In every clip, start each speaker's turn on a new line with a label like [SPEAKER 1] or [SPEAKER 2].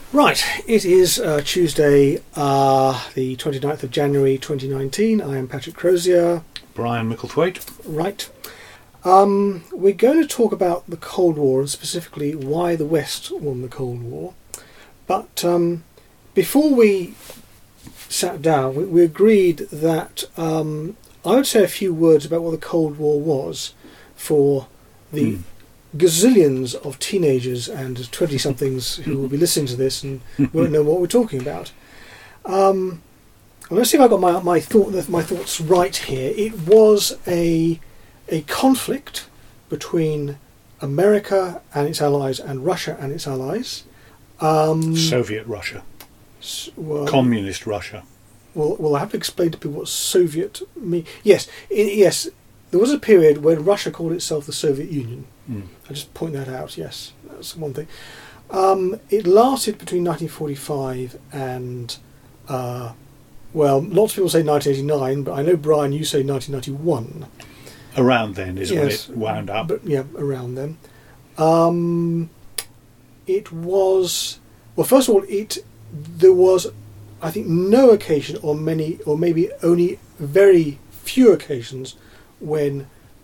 [SPEAKER 1] Right, it is Tuesday, the 29th of January 2019. I am Patrick Crozier.
[SPEAKER 2] Brian Micklethwaite.
[SPEAKER 1] Right. We're going to talk about the Cold War and specifically why the West won the Cold War. But before we sat down, we agreed that I would say a few words about what the Cold War was for the gazillions of teenagers and 20-somethings who will be listening to this and won't know what we're talking about. Let's see if I got my thoughts right here. It was a conflict between America and its allies and Russia and its allies.
[SPEAKER 2] Soviet Russia. Communist Russia.
[SPEAKER 1] Well, I have to explain to people what Soviet means. Yes, yes. There was a period when Russia called itself the Soviet Union. I just point that out, yes. That's one thing. It lasted between 1945 and, lots of people say 1989, but I know, Brian, you say 1991.
[SPEAKER 2] Around then is when it wound up.
[SPEAKER 1] But, yeah, around then. It was... Well, first of all, there was, I think, no occasion or maybe only very few occasions when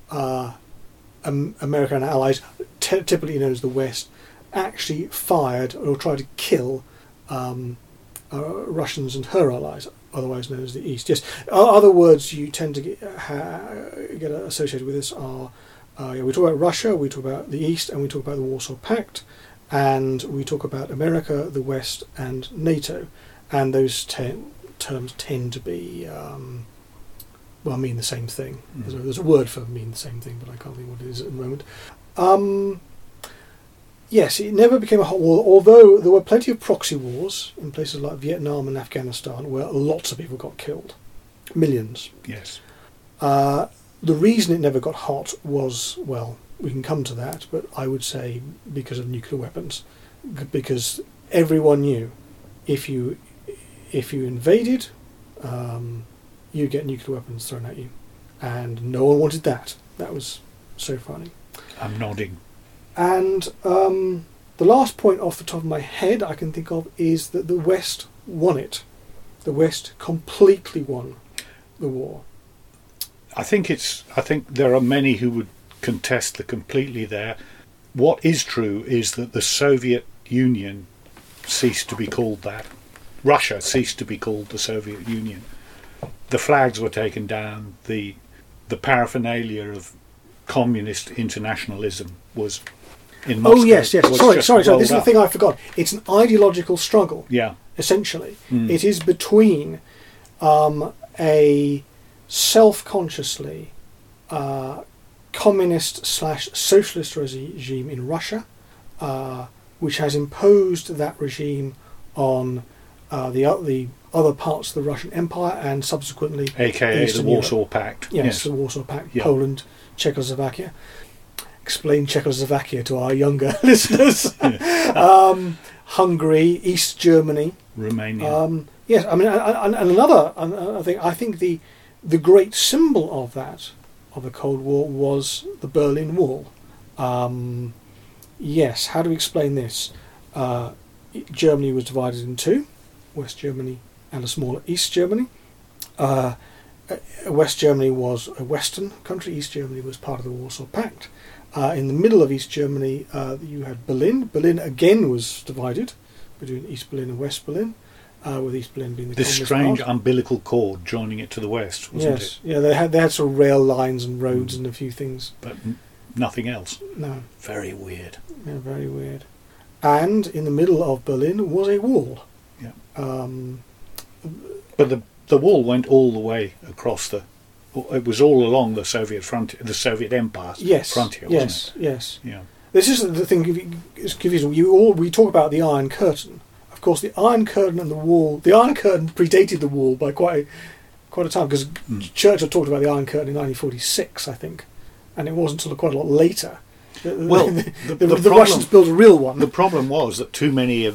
[SPEAKER 1] America and allies, typically known as the West, actually fired or tried to kill Russians and her allies, otherwise known as the East. Yes, other words you tend to get associated with this are we talk about Russia, we talk about the East, and we talk about the Warsaw Pact, and we talk about America, the West, and NATO, and those terms tend to be mean the same thing. There's a word for mean the same thing, but I can't think what it is at the moment. Yes, it never became a hot war, although there were plenty of proxy wars in places like Vietnam and Afghanistan where lots of people got killed. Millions.
[SPEAKER 2] Yes.
[SPEAKER 1] The reason it never got hot was, well, we can come to that, but I would say because of nuclear weapons. Because everyone knew if you invaded, you get nuclear weapons thrown at you. And no one wanted that. That was so funny.
[SPEAKER 2] I'm nodding.
[SPEAKER 1] And the last point off the top of my head I can think of is that the West won it. The West completely won the war.
[SPEAKER 2] I think there are many who would contest the completely there. What is true is that the Soviet Union ceased to be called that. Russia ceased to be called the Soviet Union. The flags were taken down. The paraphernalia of communist internationalism was in Moscow. Oh yes.
[SPEAKER 1] Sorry. This is the thing I forgot. It's an ideological struggle.
[SPEAKER 2] Yeah.
[SPEAKER 1] Essentially, it is between a self-consciously communist/socialist regime in Russia, which has imposed that regime on the other parts of the Russian Empire and subsequently
[SPEAKER 2] AKA
[SPEAKER 1] Eastern
[SPEAKER 2] the Warsaw
[SPEAKER 1] Europe.
[SPEAKER 2] Pact.
[SPEAKER 1] Yes, the Warsaw Pact,
[SPEAKER 2] yeah.
[SPEAKER 1] Poland, Czechoslovakia. Explain Czechoslovakia to our younger listeners. Hungary, East Germany,
[SPEAKER 2] Romania.
[SPEAKER 1] Yes, I mean, and another. I think the great symbol of the Cold War was the Berlin Wall. Yes, how do we explain this? Germany was divided in two: West Germany and a smaller East Germany. West Germany was a Western country. East Germany was part of the Warsaw Pact. In the middle of East Germany, you had Berlin. Berlin again was divided between East Berlin and West Berlin, with East Berlin being the
[SPEAKER 2] this
[SPEAKER 1] communist
[SPEAKER 2] strange
[SPEAKER 1] part.
[SPEAKER 2] umbilical cord joining it to the west, wasn't it?
[SPEAKER 1] Yeah, they had sort of rail lines and roads and a few things,
[SPEAKER 2] but nothing else.
[SPEAKER 1] No,
[SPEAKER 2] very weird.
[SPEAKER 1] Yeah, very weird. And in the middle of Berlin was a wall.
[SPEAKER 2] Yeah. But the wall went all the way across it was all along the Soviet frontier, the Soviet Empire's frontier, wasn't it?
[SPEAKER 1] Yes.
[SPEAKER 2] Yeah.
[SPEAKER 1] This is the thing. It's confusing. We talk about the Iron Curtain. Of course, the Iron Curtain and the wall. The Iron Curtain predated the wall by quite a time, because Churchill talked about the Iron Curtain in 1946, I think, and it wasn't until quite a lot later.
[SPEAKER 2] Well,
[SPEAKER 1] the Russians built a real one.
[SPEAKER 2] The problem was that too many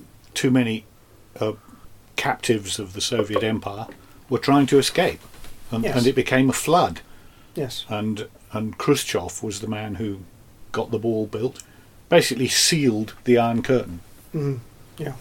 [SPEAKER 2] captives of the Soviet Empire were trying to escape, and it became a flood.
[SPEAKER 1] Yes.
[SPEAKER 2] And Khrushchev was the man who got the wall built, basically sealed the Iron Curtain.
[SPEAKER 1] Mm. Yeah.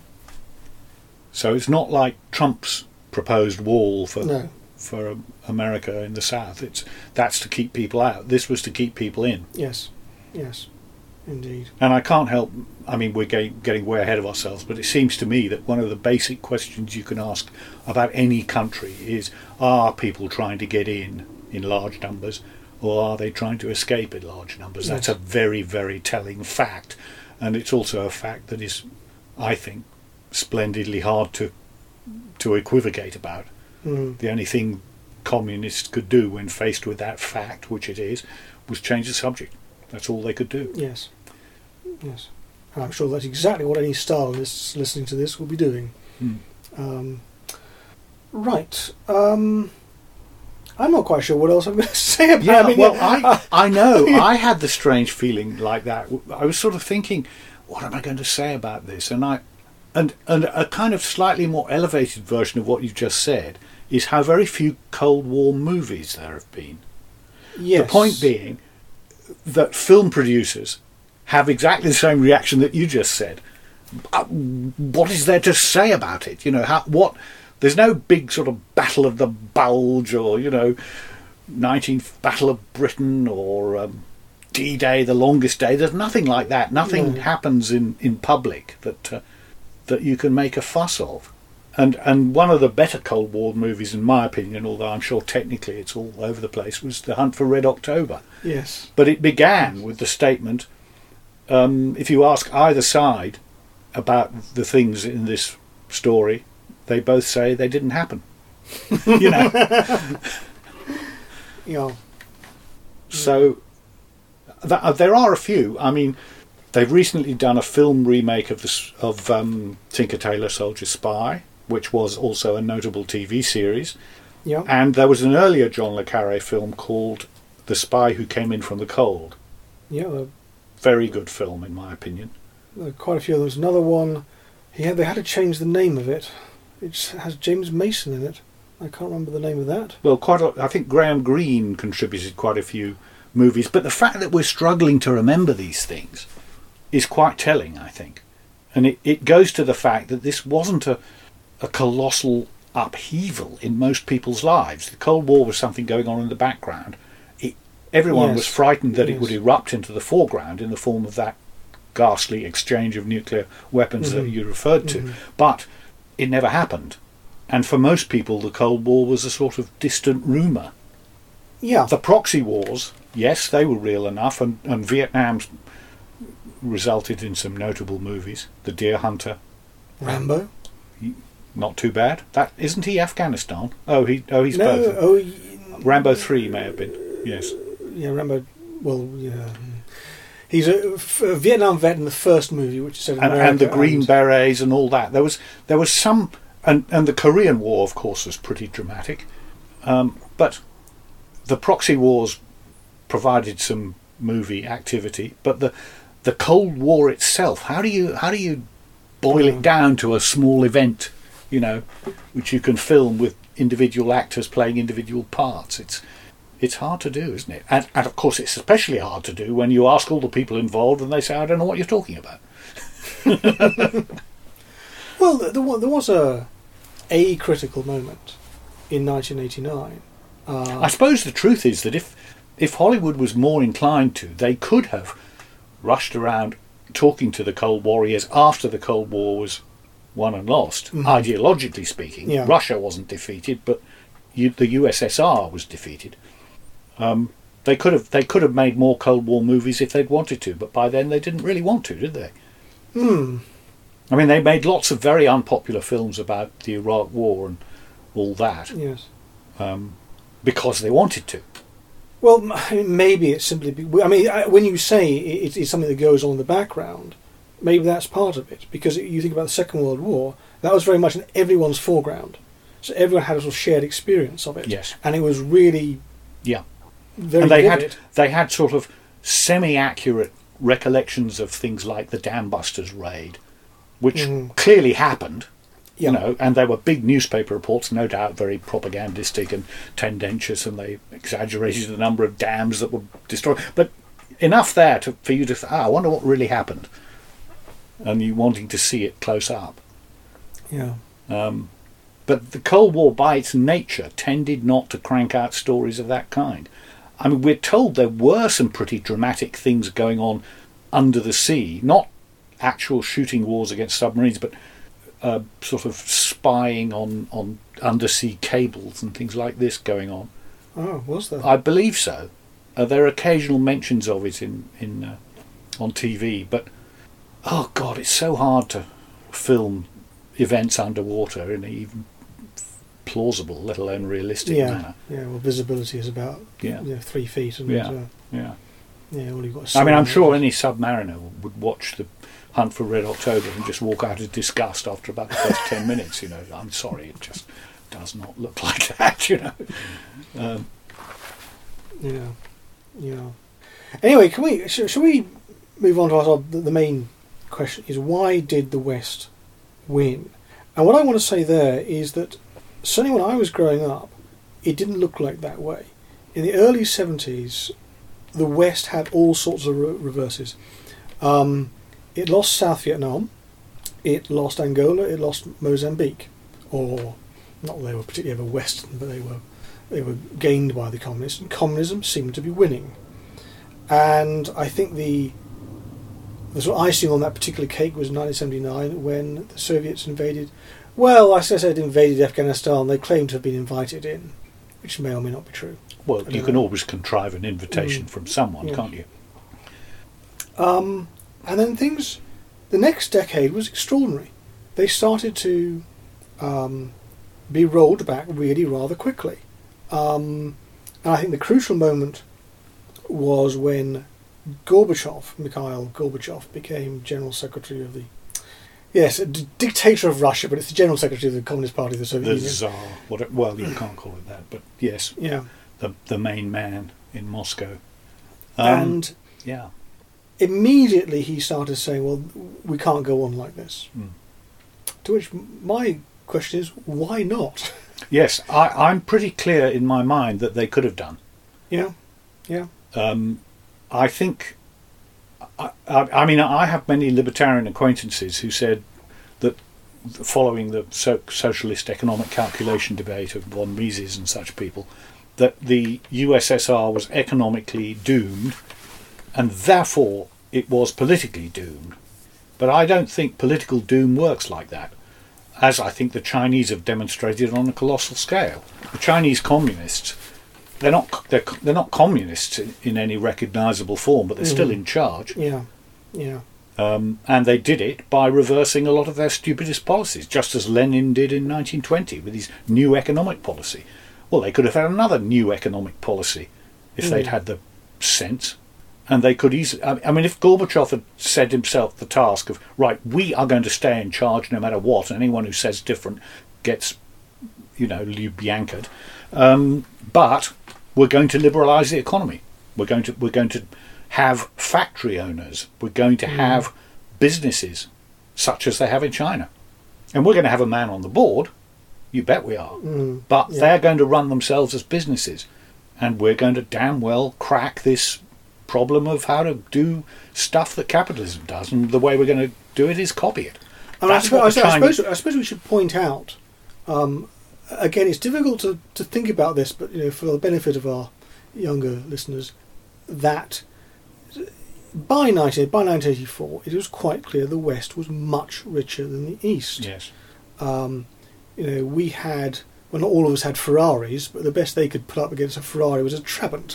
[SPEAKER 2] So it's not like Trump's proposed wall
[SPEAKER 1] No.
[SPEAKER 2] for America in the South. That's to keep people out. This was to keep people in.
[SPEAKER 1] Yes. Yes. Indeed.
[SPEAKER 2] And I can't help. I mean, we're getting way ahead of ourselves, but it seems to me that one of the basic questions you can ask about any country is: are people trying to get in large numbers, or are they trying to escape in large numbers?
[SPEAKER 1] Yes.
[SPEAKER 2] That's a very, very telling fact, and it's also a fact that is, I think, splendidly hard to equivocate about.
[SPEAKER 1] Mm.
[SPEAKER 2] The only thing communists could do when faced with that fact, which it is, was change the subject. That's all they could do.
[SPEAKER 1] Yes. Yes. And I'm sure that's exactly what any Stalinist listening to this will be doing.
[SPEAKER 2] Hmm.
[SPEAKER 1] Right. I'm not quite sure what else I'm going to say about.
[SPEAKER 2] Yeah,
[SPEAKER 1] I mean,
[SPEAKER 2] well, I know. I had the strange feeling like that. I was sort of thinking, what am I going to say about this? And a kind of slightly more elevated version of what you just said is how very few Cold War movies there have been.
[SPEAKER 1] yes.
[SPEAKER 2] The point being that film producers have exactly the same reaction that you just said. What is there to say about it? You know, there's no big sort of Battle of the Bulge or, 19th Battle of Britain or D-Day, the longest day. There's nothing like that. Nothing happens in public that you can make a fuss of. And one of the better Cold War movies, in my opinion, although I'm sure technically it's all over the place, was The Hunt for Red October.
[SPEAKER 1] Yes.
[SPEAKER 2] But it began with the statement, if you ask either side about the things in this story, they both say they didn't happen.
[SPEAKER 1] Yeah.
[SPEAKER 2] So there are a few. I mean, they've recently done a film remake of Tinker Tailor Soldier Spy, which was also a notable TV series.
[SPEAKER 1] Yeah.
[SPEAKER 2] And there was an earlier John le Carré film called The Spy Who Came In From the Cold.
[SPEAKER 1] Yeah.
[SPEAKER 2] Very good film, in my opinion.
[SPEAKER 1] There are quite a few. There was another one. They had to change the name of it. It has James Mason in it. I can't remember the name of that.
[SPEAKER 2] Well, I think Graham Greene contributed quite a few movies, but the fact that we're struggling to remember these things is quite telling, I think. And it goes to the fact that this wasn't a colossal upheaval in most people's lives. The Cold War was something going on in the background. Everyone was frightened that it would erupt into the foreground in the form of that ghastly exchange of nuclear weapons that you referred to. But it never happened. And for most people, the Cold War was a sort of distant rumour.
[SPEAKER 1] Yeah.
[SPEAKER 2] The proxy wars, yes, they were real enough, and Vietnam's resulted in some notable movies. The Deer Hunter.
[SPEAKER 1] Rambo.
[SPEAKER 2] Not too bad. That isn't he Afghanistan? He's both.
[SPEAKER 1] No.
[SPEAKER 2] Rambo 3 may have been. Yes.
[SPEAKER 1] Yeah, Rambo. Well, yeah. He's a Vietnam vet in the first movie, which is set in America,
[SPEAKER 2] and the Green Berets and all that. There was some, and the Korean War, of course, was pretty dramatic. But the proxy wars provided some movie activity. But the Cold War itself, how do you boil it down to a small event, which you can film with individual actors playing individual parts? It's hard to do, isn't it? And of course, it's especially hard to do when you ask all the people involved and they say, I don't know what you're talking about.
[SPEAKER 1] Well, there was a critical moment in 1989.
[SPEAKER 2] I suppose the truth is that if Hollywood was more inclined to, they could have rushed around talking to the Cold Warriors after the Cold War was won and lost. Ideologically speaking, Russia wasn't defeated, but the USSR was defeated. They could have made more Cold War movies if they'd wanted to, but by then they didn't really want to, did they? I mean, they made lots of very unpopular films about the Iraq War and all that.
[SPEAKER 1] Yes.
[SPEAKER 2] Because they wanted to.
[SPEAKER 1] Well, maybe it's simply... when you say it's something that goes on in the background, maybe that's part of it. Because you think about the Second World War, that was very much in everyone's foreground. So everyone had a sort of shared experience of it.
[SPEAKER 2] Yes.
[SPEAKER 1] And it was really...
[SPEAKER 2] Yeah.
[SPEAKER 1] Very
[SPEAKER 2] and
[SPEAKER 1] vivid.
[SPEAKER 2] they had sort of semi-accurate recollections of things like the Dam Busters raid, which clearly happened, and they were big newspaper reports, no doubt very propagandistic and tendentious, and they exaggerated the number of dams that were destroyed, but enough there for you to say, I wonder what really happened. and you wanting to see it close up.
[SPEAKER 1] Yeah.
[SPEAKER 2] But the Cold War, by its nature, tended not to crank out stories of that kind. I mean, we're told there were some pretty dramatic things going on under the sea, not actual shooting wars against submarines, but sort of spying on undersea cables and things like this going on.
[SPEAKER 1] Oh, was there?
[SPEAKER 2] I believe so. There are occasional mentions of it in on TV, but oh god, it's so hard to film events underwater in an even plausible, let alone realistic manner.
[SPEAKER 1] Yeah, well, visibility is about 3 feet. And,
[SPEAKER 2] yeah.
[SPEAKER 1] Yeah, well, you've got.
[SPEAKER 2] I mean, I'm sure any submariner would watch the Hunt for Red October and just walk out of disgust after about the first 10 minutes. You know, I'm sorry, it just does not look like that. You know.
[SPEAKER 1] Yeah. Anyway, shall we move on to the main question? Is why did the West win? And what I want to say there is that certainly when I was growing up, it didn't look like that way. In the early 70s, the West had all sorts of reverses. It lost South Vietnam, it lost Angola, it lost Mozambique, or not that they were particularly ever Western, but they were gained by the communists, and communism seemed to be winning. And I think the sort of icing on that particular cake was 1979 when the Soviets invaded. Well, as I said, invaded Afghanistan. They claimed to have been invited in, which may or may not be true.
[SPEAKER 2] Well, you can always contrive an invitation from someone, can't you?
[SPEAKER 1] And then the next decade was extraordinary. They started to be rolled back really rather quickly. And I think the crucial moment was when Mikhail Gorbachev, became General Secretary of the... Yes, dictator of Russia, but it's the General Secretary of the Communist Party of the Soviet Union.
[SPEAKER 2] The Tsar. Well, you can't call it that, but yes.
[SPEAKER 1] Yeah.
[SPEAKER 2] The main man in Moscow.
[SPEAKER 1] And
[SPEAKER 2] yeah,
[SPEAKER 1] immediately he started saying, well, we can't go on like this. To which my question is, why not?
[SPEAKER 2] Yes, I'm pretty clear in my mind that they could have done.
[SPEAKER 1] Yeah.
[SPEAKER 2] I think... I mean, I have many libertarian acquaintances who said that following the socialist economic calculation debate of von Mises and such people, that the USSR was economically doomed and therefore it was politically doomed. But I don't think political doom works like that, as I think the Chinese have demonstrated on a colossal scale. The Chinese communists, they're not communists in any recognisable form, but they're still in charge.
[SPEAKER 1] Yeah.
[SPEAKER 2] And they did it by reversing a lot of their stupidest policies, just as Lenin did in 1920 with his new economic policy. Well, they could have had another new economic policy if they'd had the sense. And they could easily... I mean, if Gorbachev had set himself the task of, right, we are going to stay in charge no matter what, and anyone who says different gets, Lubyankaed. But we're going to liberalise the economy. We're going to have factory owners. We're going to have businesses such as they have in China. And we're going to have a man on the board. You bet we are. But they're going to run themselves as businesses. And we're going to damn well crack this problem of how to do stuff that capitalism does. And the way we're going to do it is copy it.
[SPEAKER 1] And I suppose we should point out, again, it's difficult to think about this, but for the benefit of our younger listeners, that by 1984, it was quite clear the West was much richer than the East.
[SPEAKER 2] Yes.
[SPEAKER 1] We had, well, not all of us had Ferraris, but the best they could put up against a Ferrari was a Trabant.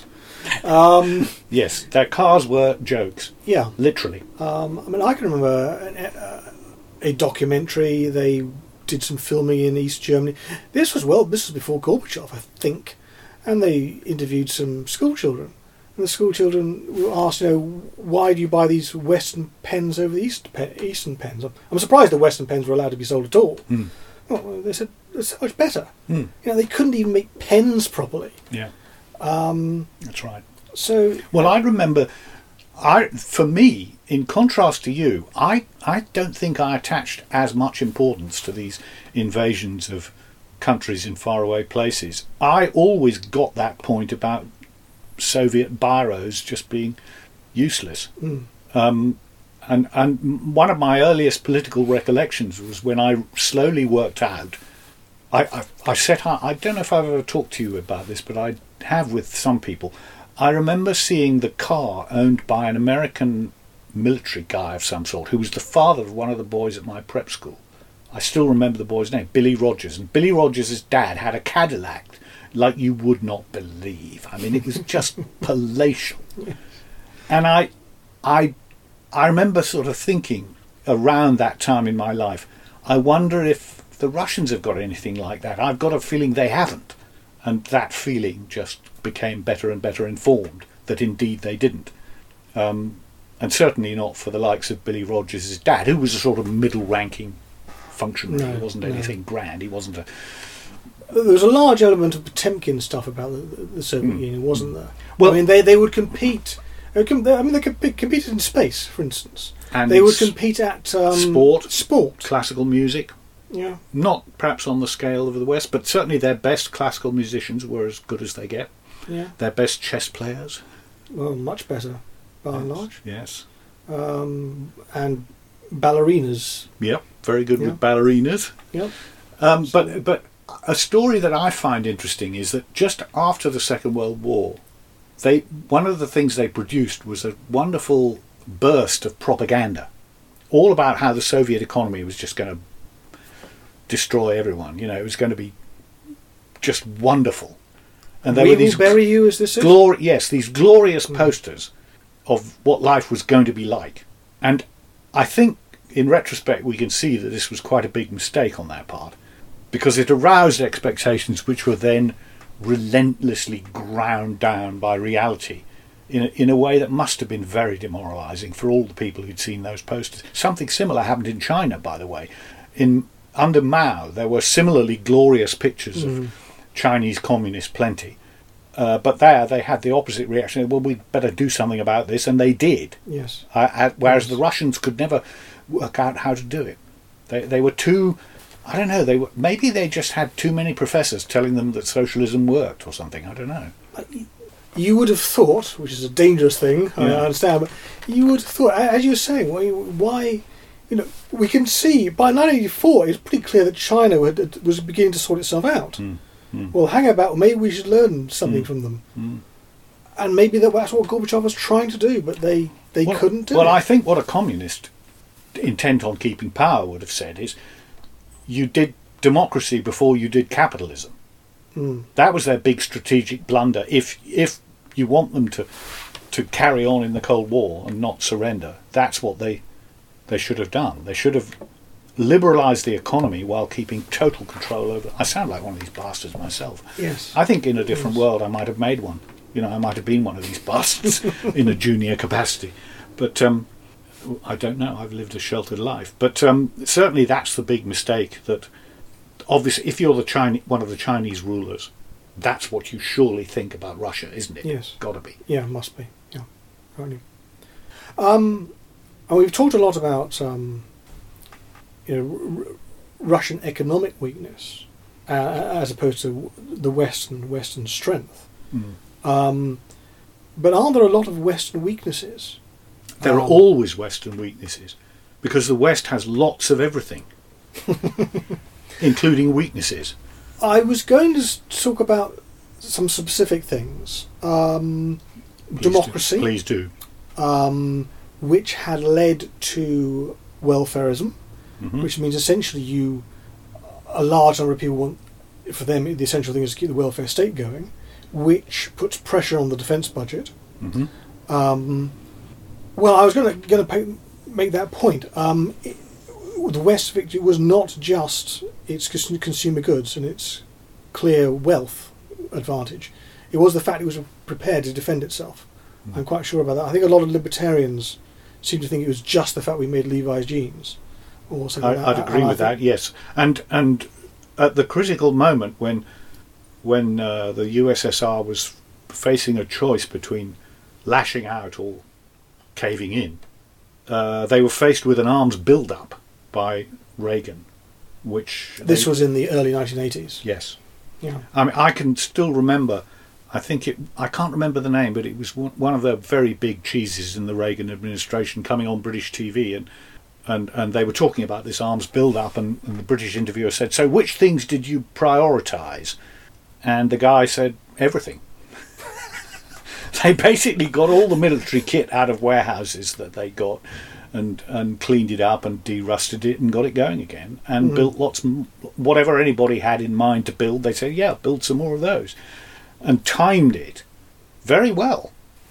[SPEAKER 2] Yes, their cars were jokes.
[SPEAKER 1] Yeah.
[SPEAKER 2] Literally.
[SPEAKER 1] I can remember a documentary. They did some filming in East Germany. This was before Gorbachev, I think. And they interviewed some school children. And the school children were asked, why do you buy these Western pens over the Eastern pens? I'm surprised the Western pens were allowed to be sold at all. Well, they said, it's so much better. They couldn't even make pens properly.
[SPEAKER 2] Yeah. That's right.
[SPEAKER 1] So,
[SPEAKER 2] well, I remember, for me, in contrast to you, I don't think I attached as much importance to these invasions of countries in faraway places. I always got that point about Soviet biros just being useless. And And one of my earliest political recollections was when I slowly worked out. I set out. I don't know if I've ever talked to you about this, but I have with some people. I remember seeing the car owned by an American military guy of some sort, who was the father of one of the boys at my prep school. I still remember the boy's name, Billy Rogers. And Billy Rogers' dad had a Cadillac like you would not believe. I mean, it was just palatial. And I remember sort of thinking around that time in my life, I wonder if the Russians have got anything like that. I've got a feeling they haven't. And that feeling just became better and better informed that indeed they didn't. And certainly not for the likes of Billy Rogers' dad, who was a sort of middle-ranking functionary.
[SPEAKER 1] No,
[SPEAKER 2] he wasn't anything grand. He wasn't a...
[SPEAKER 1] There was a large element of Potemkin stuff about the Soviet Union, wasn't there?
[SPEAKER 2] Well,
[SPEAKER 1] I mean, they would compete. They competed in space, for instance.
[SPEAKER 2] And
[SPEAKER 1] they would compete at
[SPEAKER 2] sport, classical music.
[SPEAKER 1] Yeah.
[SPEAKER 2] Not perhaps on the scale of the West, but certainly their best classical musicians were as good as they get.
[SPEAKER 1] Yeah.
[SPEAKER 2] Their best chess players.
[SPEAKER 1] Well, much better, by and large.
[SPEAKER 2] Yes.
[SPEAKER 1] And ballerinas.
[SPEAKER 2] Yep, very good with ballerinas.
[SPEAKER 1] Yep.
[SPEAKER 2] But a story that I find interesting is that just after the Second World War, one of the things they produced was a wonderful burst of propaganda, all about how the Soviet economy was just going to destroy everyone. You know, it was going to be just wonderful. And there were these
[SPEAKER 1] bury you, as this is?
[SPEAKER 2] these glorious posters of what life was going to be like. And I think, in retrospect, we can see that this was quite a big mistake on their part, because it aroused expectations which were then relentlessly ground down by reality in a way that must have been very demoralising for all the people who'd seen those posters. Something similar happened in China, by the way. Under Mao, there were similarly glorious pictures of Chinese communist plenty. But there, they had the opposite reaction. Well, we'd better do something about this, and they did.
[SPEAKER 1] Yes.
[SPEAKER 2] Whereas the Russians could never work out how to do it. They were too... I don't know. Maybe they just had too many professors telling them that socialism worked or something. I don't know.
[SPEAKER 1] You would have thought, which is a dangerous thing, I understand, but you would have thought, as you were saying, why... You know, we can see by 1984 it's pretty clear that China was beginning to sort itself out. Well, hang about. Maybe we should learn something from them, and maybe that's what Gorbachev was trying to do, but they couldn't do it.
[SPEAKER 2] Well, I think what a communist intent on keeping power would have said is, you did democracy before you did capitalism. That was their big strategic blunder. If you want them to carry on in the Cold War and not surrender, that's what they should have done. They should have liberalised the economy while keeping total control over... I sound like one of these bastards myself.
[SPEAKER 1] Yes.
[SPEAKER 2] I think in a different world I might have made one. You know, I might have been one of these bastards in a junior capacity. But I don't know. I've lived a sheltered life. But certainly that's the big mistake, that obviously if you're one of the Chinese rulers, that's what you surely think about Russia, isn't it?
[SPEAKER 1] Yes.
[SPEAKER 2] Got to be.
[SPEAKER 1] Yeah, must be. Yeah. Only. And we've talked a lot about Russian economic weakness as opposed to the Western strength. But aren't there a lot of Western weaknesses?
[SPEAKER 2] There are always Western weaknesses, because the West has lots of everything, including weaknesses.
[SPEAKER 1] I was going to talk about some specific things. Democracy.
[SPEAKER 2] Please do.
[SPEAKER 1] Which had led to welfarism, which means essentially a large number of people want, for them, the essential thing is to keep the welfare state going, which puts pressure on the defence budget. Well, I was going to make that point. The West's victory was not just its consumer goods and its clear wealth advantage. It was the fact it was prepared to defend itself. I'm quite sure about that. I think a lot of libertarians seem to think it was just the fact we made Levi's jeans or something like that.
[SPEAKER 2] I'd agree with that, yes. And at the critical moment when the USSR was facing a choice between lashing out or caving in, they were faced with an arms build-up by Reagan, which...
[SPEAKER 1] This was in the early 1980s.
[SPEAKER 2] Yes.
[SPEAKER 1] Yeah.
[SPEAKER 2] I mean, I can still remember I think I can't remember the name, but it was one of the very big cheeses in the Reagan administration coming on British TV, and they were talking about this arms build-up, and the British interviewer said, "So which things did you prioritise?" And the guy said, "Everything." They basically got all the military kit out of warehouses that they got, and cleaned it up and de-rusted it and got it going again, and built lots, whatever anybody had in mind to build. They said, "Yeah, build some more of those," and timed it very well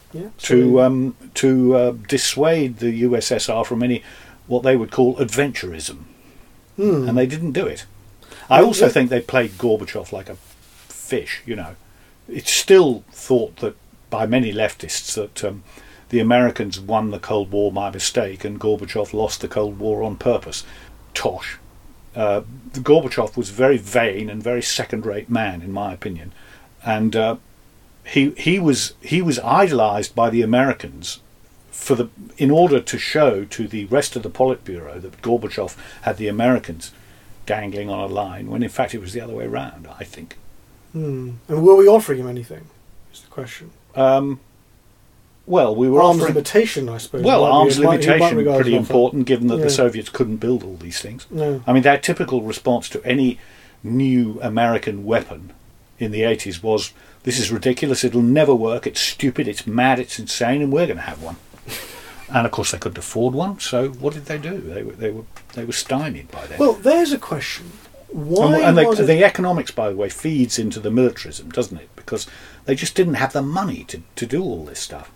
[SPEAKER 2] to dissuade the USSR from any what they would call adventurism, and they didn't do it. I also think they played Gorbachev like a fish. It's still thought that by many leftists that the Americans won the Cold War by mistake and Gorbachev lost the Cold War on purpose. Tosh. Gorbachev was very vain and very second-rate man, in my opinion, and he was idolised by the Americans in order to show to the rest of the Politburo that Gorbachev had the Americans dangling on a line, when in fact it was the other way around, I think.
[SPEAKER 1] And were we offering him anything? Is the question.
[SPEAKER 2] Well, we were
[SPEAKER 1] arms
[SPEAKER 2] offering
[SPEAKER 1] limitation, I suppose.
[SPEAKER 2] Well, arms limitation pretty
[SPEAKER 1] offer.
[SPEAKER 2] important, given that the Soviets couldn't build all these things.
[SPEAKER 1] No.
[SPEAKER 2] I mean, their typical response to any new American weapon in the 80s was, "This is ridiculous, it'll never work, it's stupid, it's mad, it's insane, and we're going to have one." And of course they couldn't afford one, so what did they do? They were stymied by then.
[SPEAKER 1] Well, there's a question. Why?
[SPEAKER 2] And the economics, by the way, feeds into the militarism, doesn't it? Because they just didn't have the money to do all this stuff.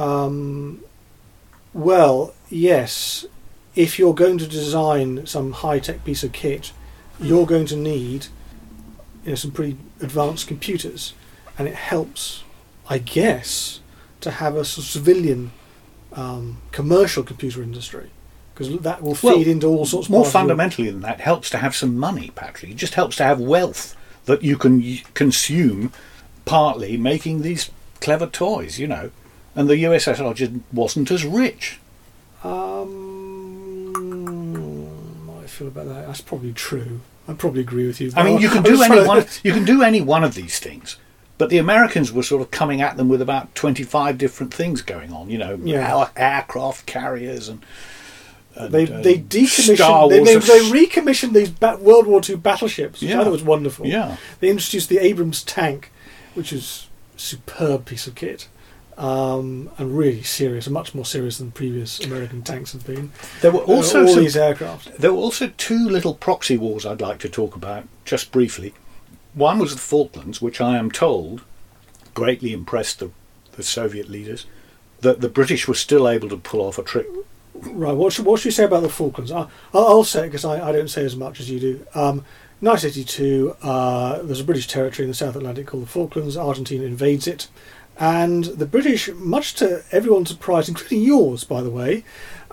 [SPEAKER 1] Well, yes. If you're going to design some high-tech piece of kit, you're going to need some pretty advanced computers, and it helps, I guess, to have a sort of civilian commercial computer industry, because that will feed into all sorts of
[SPEAKER 2] more fundamentally than that, helps to have some money, Patrick. It just helps to have wealth that you can consume, partly making these clever toys, and the USSR just wasn't as rich.
[SPEAKER 1] How I feel about that? That's probably true. I probably agree with you.
[SPEAKER 2] I mean, you can do any one of these things. But the Americans were sort of coming at them with about 25 different things going on, aircraft carriers and
[SPEAKER 1] they decommissioned.
[SPEAKER 2] Star Wars
[SPEAKER 1] they recommissioned these World War II battleships, which I thought was wonderful.
[SPEAKER 2] Yeah.
[SPEAKER 1] They introduced the Abrams tank, which is a superb piece of kit, and really serious, and much more serious than previous American tanks have been.
[SPEAKER 2] There were also
[SPEAKER 1] all these aircraft.
[SPEAKER 2] There were also two little proxy wars I'd like to talk about just briefly. One was the Falklands, which I am told greatly impressed the Soviet leaders, that the British were still able to pull off a trick.
[SPEAKER 1] Right, what should you say about the Falklands? I'll say it because I don't say as much as you do. 1982, there's a British territory in the South Atlantic called the Falklands. Argentina invades it, and the British, much to everyone's surprise, including yours, by the way,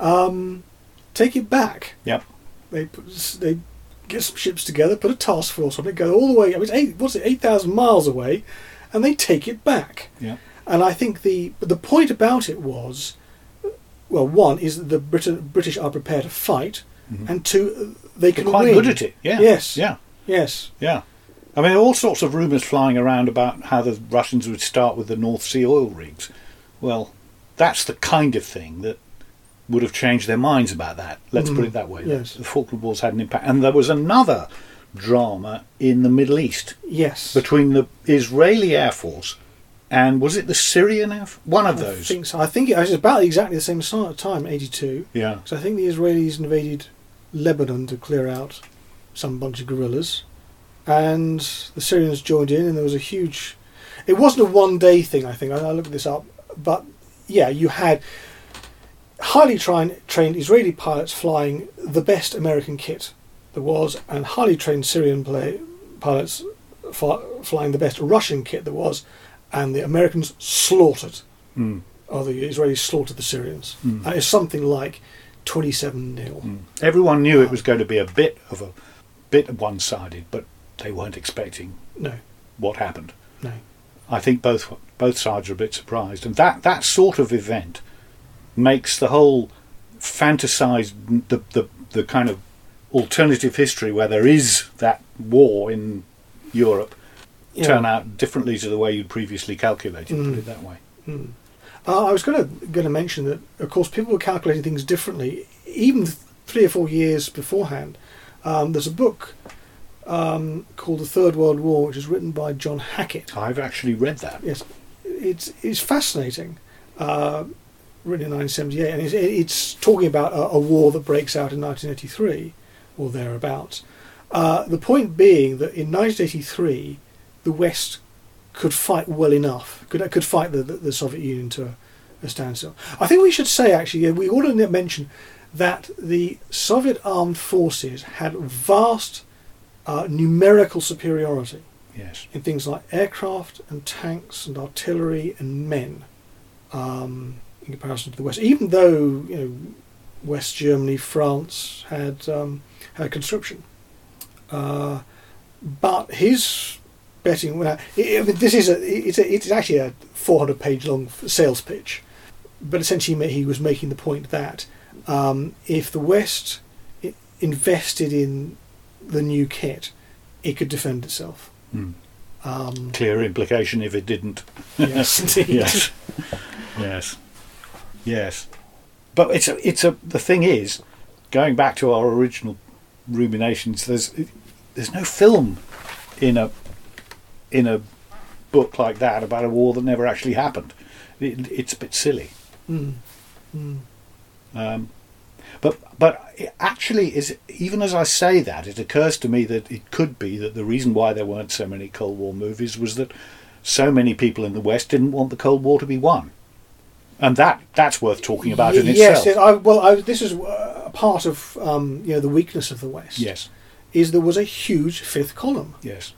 [SPEAKER 1] take it back.
[SPEAKER 2] Yep.
[SPEAKER 1] They get some ships together, put a task force on it, go all the way. I mean, 8,000 miles away, and they take it back.
[SPEAKER 2] Yeah.
[SPEAKER 1] And I think the point about it was, well, one is that the British are prepared to fight, and two, they can
[SPEAKER 2] They're quite
[SPEAKER 1] win.
[SPEAKER 2] good at it. Yeah.
[SPEAKER 1] Yes.
[SPEAKER 2] Yeah.
[SPEAKER 1] Yes.
[SPEAKER 2] Yeah. I mean, there are all sorts of rumours flying around about how the Russians would start with the North Sea oil rigs. Well, that's the kind of thing that would have changed their minds about that. Let's put it that way.
[SPEAKER 1] Yes.
[SPEAKER 2] The Falkland Wars had an impact. And there was another drama in the Middle East.
[SPEAKER 1] Yes.
[SPEAKER 2] Between the Israeli Air Force and, was it the Syrian Air Force? One of those.
[SPEAKER 1] I think so. I think it was about exactly the same time, 82.
[SPEAKER 2] Yeah.
[SPEAKER 1] So I think the Israelis invaded Lebanon to clear out some bunch of guerrillas, and the Syrians joined in, and there was a huge... It wasn't a one-day thing, I think. I looked this up. But, yeah, you had highly trained Israeli pilots flying the best American kit there was, and highly trained Syrian pilots flying the best Russian kit there was, and the Americans slaughtered, or the Israelis slaughtered the Syrians. And it's something like 27-0.
[SPEAKER 2] Everyone knew it was going to be a bit one-sided, but they weren't expecting what happened.
[SPEAKER 1] No.
[SPEAKER 2] I think both sides are a bit surprised, and that sort of event makes the whole fantasized the kind of alternative history where there is that war in Europe turn out differently to the way you'd previously calculated. Put it that way.
[SPEAKER 1] I was going to mention that, of course, people were calculating things differently, even 3 or 4 years beforehand. There's a book called The Third World War, which is written by John Hackett.
[SPEAKER 2] I've actually read that.
[SPEAKER 1] Yes, it's fascinating. Written in 1978, and it's talking about a war that breaks out in 1983 or thereabouts. The point being that in 1983, the West could fight well enough, could fight the Soviet Union to a standstill. I think we should say, actually, we ought to mention that the Soviet armed forces had vast numerical superiority.
[SPEAKER 2] Yes.
[SPEAKER 1] In things like aircraft and tanks and artillery and men, in comparison to the West. Even though West Germany, France had conscription, but his betting. It's actually a 400-page long sales pitch, but essentially he was making the point that if the West invested in the new kit, it could defend itself.
[SPEAKER 2] Clear implication if it didn't.
[SPEAKER 1] Yes, indeed.
[SPEAKER 2] Yes. But the thing is, going back to our original ruminations, there's no film in a book like that about a war that never actually happened. It's a bit silly. But it actually is. Even as I say that, it occurs to me that it could be that the reason why there weren't so many Cold War movies was that so many people in the West didn't want the Cold War to be won, and that's worth talking about in itself.
[SPEAKER 1] Yes. This is a part of the weakness of the West.
[SPEAKER 2] Yes,
[SPEAKER 1] is there was a huge fifth column.
[SPEAKER 2] Yes.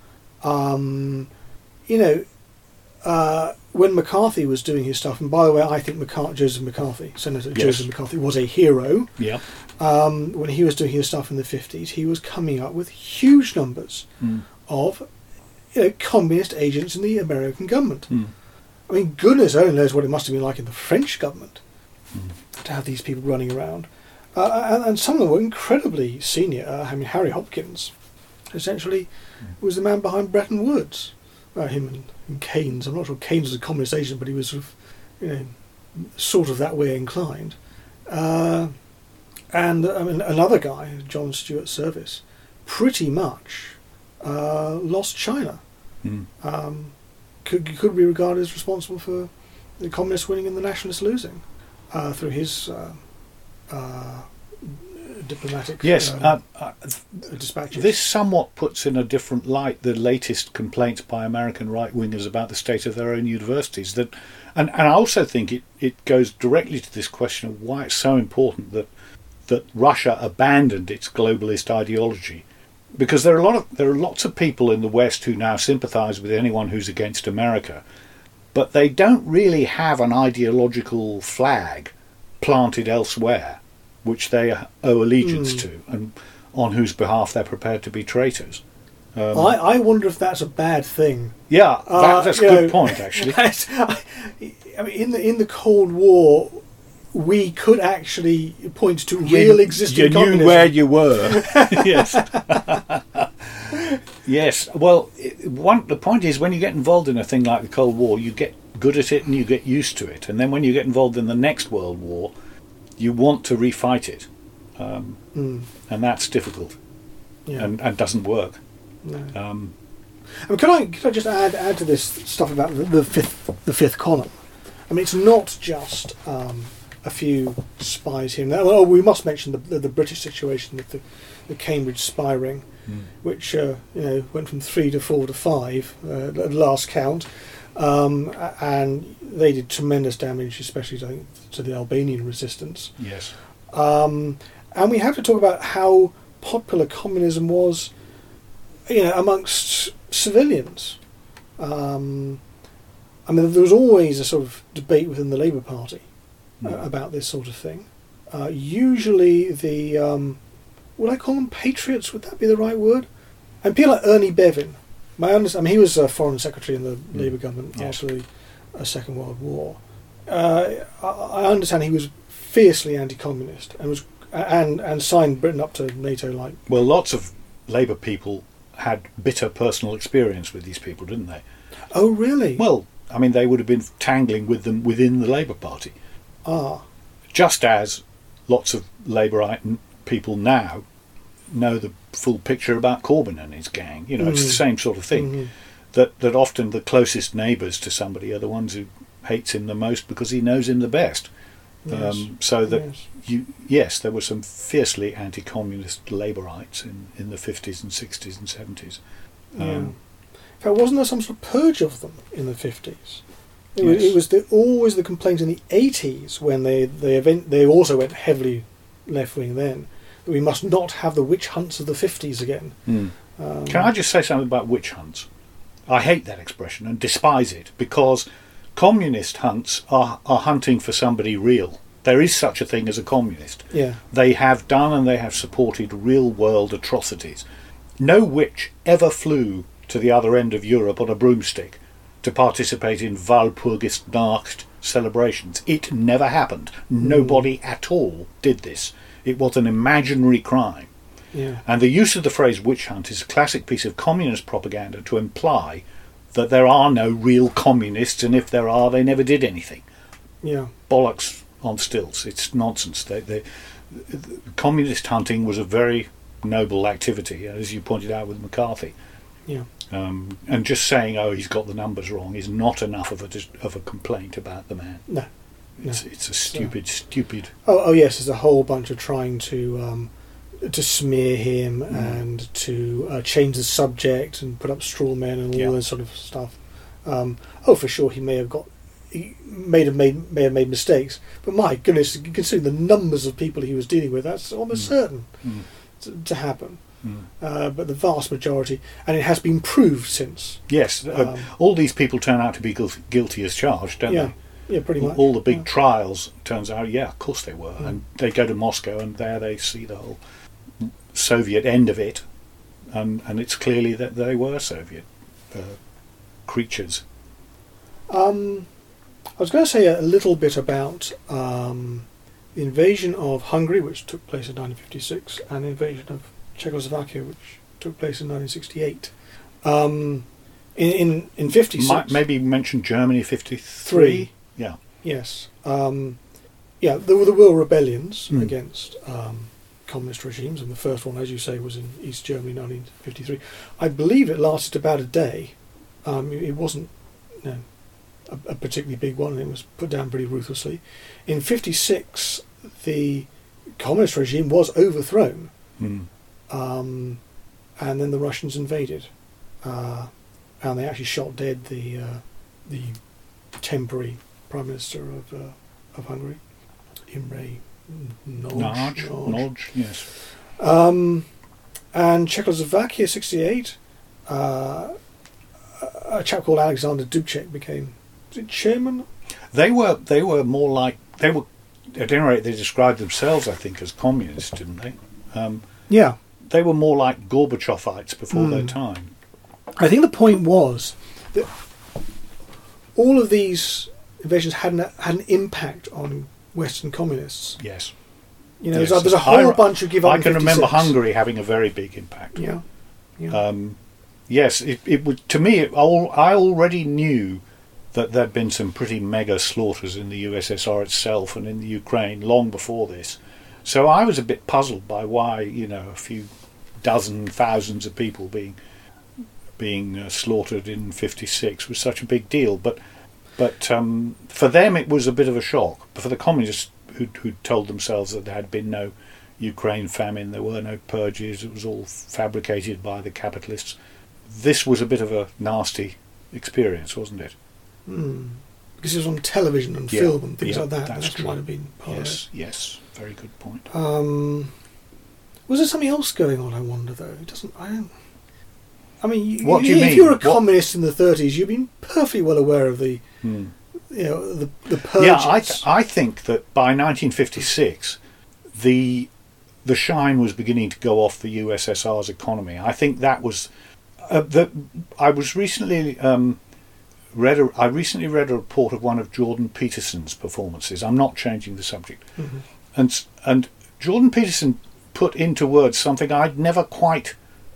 [SPEAKER 1] When McCarthy was doing his stuff, and by the way, I think Joseph McCarthy, Senator Joseph McCarthy, was a hero.
[SPEAKER 2] Yeah.
[SPEAKER 1] When he was doing his stuff in the 50s, he was coming up with huge numbers of communist agents in the American government. I mean, goodness only knows what it must have been like in the French government to have these people running around. And some of them were incredibly senior. Harry Hopkins, essentially, was the man behind Bretton Woods. Him and Keynes. I'm not sure Keynes was a communist agent, but he was sort of that way inclined. And another guy, John Stuart Service, pretty much lost China. Could be regarded as responsible for the communists winning and the nationalists losing through his diplomatic dispatches.
[SPEAKER 2] This somewhat puts in a different light the latest complaints by American right-wingers about the state of their own universities. And I also think it goes directly to this question of why it's so important that Russia abandoned its globalist ideology. Because there are lots of people in the West who now sympathise with anyone who's against America, but they don't really have an ideological flag planted elsewhere which they owe allegiance to, and on whose behalf they're prepared to be traitors.
[SPEAKER 1] I wonder if that's a bad thing.
[SPEAKER 2] Yeah, that's a good point, actually.
[SPEAKER 1] In the Cold War, we could actually point to real existing communism.
[SPEAKER 2] You knew where you were. Yes. Yes. Well, the point is, when you get involved in a thing like the Cold War, you get good at it and you get used to it. And then when you get involved in the next World War, you want to refight it. And that's difficult.
[SPEAKER 1] Yeah.
[SPEAKER 2] And doesn't work.
[SPEAKER 1] No. Can I just add to this stuff about the fifth column? I mean, it's not just a few spies here and there. Well, we must mention the British situation with the Cambridge spy ring, which went from 3 to 4 to 5 at last count, and they did tremendous damage, especially to the Albanian resistance.
[SPEAKER 2] Yes.
[SPEAKER 1] And we have to talk about how popular communism was, amongst civilians. There was always a sort of debate within the Labour Party about this sort of thing. Usually the, would I call them patriots? Would that be the right word? And people like Ernie Bevin, he was a foreign secretary in the Labour government after the Second World War. I understand he was fiercely anti-communist and signed Britain up to NATO. Well,
[SPEAKER 2] lots of Labour people had bitter personal experience with these people, didn't they?
[SPEAKER 1] Oh, really?
[SPEAKER 2] Well, I mean, they would have been tangling with them within the Labour Party.
[SPEAKER 1] Ah.
[SPEAKER 2] Just as lots of Labourite people now know the full picture about Corbyn and his gang. You know, it's the same sort of thing.
[SPEAKER 1] Mm-hmm.
[SPEAKER 2] That often the closest neighbours to somebody are the ones who hates him the most because he knows him the best.
[SPEAKER 1] Yes.
[SPEAKER 2] So that there were some fiercely anti-communist Labourites in the 50s and 60s and 70s.
[SPEAKER 1] In fact, wasn't there some sort of purge of them in the 50s?
[SPEAKER 2] Yes.
[SPEAKER 1] It was always the complaint in the 80s when they also went heavily left-wing then, that we must not have the witch hunts of the 50s again.
[SPEAKER 2] Can I just say something about witch hunts? I hate that expression and despise it, because communist hunts are hunting for somebody real. There is such a thing as a communist.
[SPEAKER 1] Yeah.
[SPEAKER 2] They have done and they have supported real-world atrocities. No witch ever flew to the other end of Europe on a broomstick to participate in Walpurgisnacht celebrations. It never happened. Nobody at all did this. It was an imaginary crime.
[SPEAKER 1] Yeah.
[SPEAKER 2] And the use of the phrase witch hunt is a classic piece of communist propaganda to imply that there are no real communists, and if there are, they never did anything.
[SPEAKER 1] Yeah.
[SPEAKER 2] Bollocks on stilts. It's nonsense. Communist hunting was a very noble activity, as you pointed out with McCarthy.
[SPEAKER 1] Yeah.
[SPEAKER 2] And just saying, "Oh, he's got the numbers wrong," is not enough of a complaint about the man.
[SPEAKER 1] No.
[SPEAKER 2] It's a stupid.
[SPEAKER 1] Oh yes, there's a whole bunch of trying to smear him and to change the subject and put up straw men and all that sort of stuff. For sure, he may have made mistakes, but my goodness, considering the numbers of people he was dealing with, that's almost certain to happen. But the vast majority, and it has been proved since.
[SPEAKER 2] Yes, all these people turn out to be guilty as charged, don't they?
[SPEAKER 1] Yeah, pretty much.
[SPEAKER 2] All the big trials, turns out, of course they were. And they go to Moscow, and there they see the whole Soviet end of it, and it's clearly that they were Soviet creatures.
[SPEAKER 1] I was going to say a little bit about the invasion of Hungary, which took place in 1956, and the invasion of Czechoslovakia, which took place in 1968. In 56...
[SPEAKER 2] Maybe mention Germany 53? Yeah.
[SPEAKER 1] Yes. There were the Will Rebellions against communist regimes, and the first one, as you say, was in East Germany, 1953. I believe it lasted about a day. It wasn't a particularly big one, and it was put down pretty ruthlessly. In 56, the communist regime was overthrown, and then the Russians invaded, and they actually shot dead the temporary Prime Minister of Hungary, Imre Nagy,
[SPEAKER 2] yes.
[SPEAKER 1] And Czechoslovakia, 68, a chap called Alexander Dubček became, was it chairman?
[SPEAKER 2] They were more like, at any rate they described themselves, I think, as communists, didn't they?
[SPEAKER 1] Yeah.
[SPEAKER 2] They were more like Gorbachevites before their time.
[SPEAKER 1] I think the point was that all of these invasions had an impact on Western communists.
[SPEAKER 2] Yes.
[SPEAKER 1] You know, there's a whole bunch who give up.
[SPEAKER 2] I can remember Hungary having a very big impact.
[SPEAKER 1] Yeah.
[SPEAKER 2] Yes, it would. To me, I already knew that there'd been some pretty mega slaughters in the USSR itself and in the Ukraine long before this. So I was a bit puzzled by why, a few dozen thousands of people being slaughtered in 56 was such a big deal. But for them it was a bit of a shock. But for the communists who told themselves that there had been no Ukraine famine, there were no purges, it was all fabricated by the capitalists, this was a bit of a nasty experience, wasn't it?
[SPEAKER 1] Because it was on television and film and things like that.
[SPEAKER 2] That
[SPEAKER 1] might have been part of it.
[SPEAKER 2] Yes, very good point.
[SPEAKER 1] Was there something else going on, I wonder, though?
[SPEAKER 2] What do you mean?
[SPEAKER 1] If you're a communist in the 30s, you've been perfectly well aware of the purges.
[SPEAKER 2] Yeah, I think that by 1956, the shine was beginning to go off the USSR's economy. I think that was I recently read a report of one of Jordan Peterson's performances. I'm not changing the subject, and Jordan Peterson put into words something I'd never quite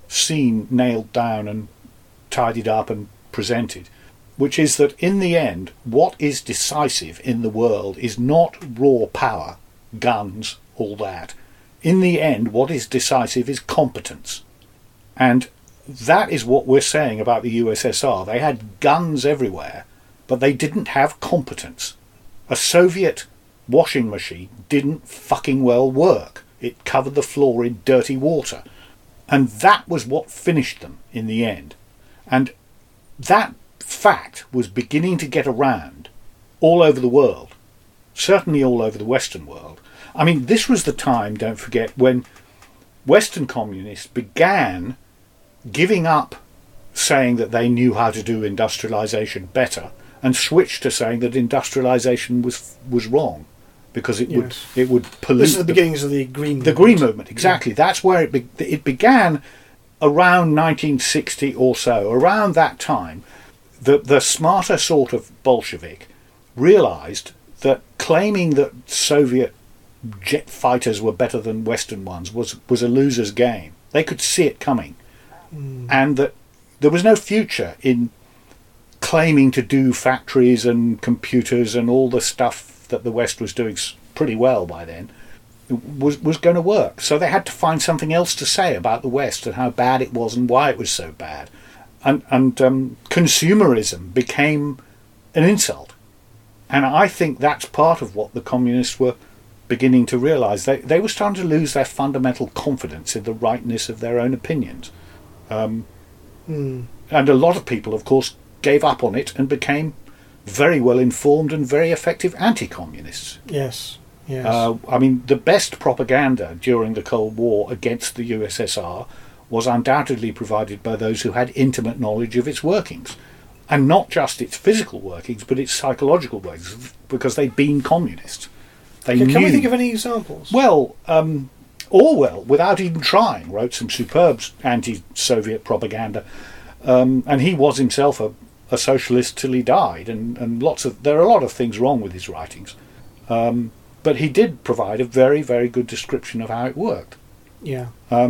[SPEAKER 2] seen nailed down and tidied up and presented, which is that in the end, what is decisive in the world is not raw power, guns, all that. In the end, what is decisive is competence. And that is what we're saying about the USSR. They had guns everywhere, but they didn't have competence. A Soviet washing machine didn't fucking well work. It covered the floor in dirty water. And that was what finished them in the end. And that fact was beginning to get around all over the world, certainly all over the Western world. I mean, this was the time, don't forget, when Western communists began giving up saying that they knew how to do industrialization better and switched to saying that industrialization was wrong because it would pollute.
[SPEAKER 1] This is the beginnings of the Green Movement.
[SPEAKER 2] The Green Movement, exactly. Yeah. That's where it began around 1960 or so. Around that time, the smarter sort of Bolshevik realised that claiming that Soviet jet fighters were better than Western ones was a loser's game. They could see it coming. And that there was no future in claiming to do factories and computers and all the stuff that the West was doing pretty well by then was going to work. So they had to find something else to say about the West and how bad it was and why it was so bad. And consumerism became an insult. And I think that's part of what the communists were beginning to realise. They were starting to lose their fundamental confidence in the rightness of their own opinions. And a lot of people, of course, gave up on it and became very well informed and very effective anti-communists.
[SPEAKER 1] Yes.
[SPEAKER 2] I mean, the best propaganda during the Cold War against the USSR was undoubtedly provided by those who had intimate knowledge of its workings. And not just its physical workings, but its psychological workings, because they'd been communists. Can
[SPEAKER 1] we think of any examples?
[SPEAKER 2] Well, Orwell, without even trying, wrote some superb anti-Soviet propaganda, and he was himself a socialist till he died, and there are a lot of things wrong with his writings, but he did provide a very, very good description of how it worked.
[SPEAKER 1] Yeah.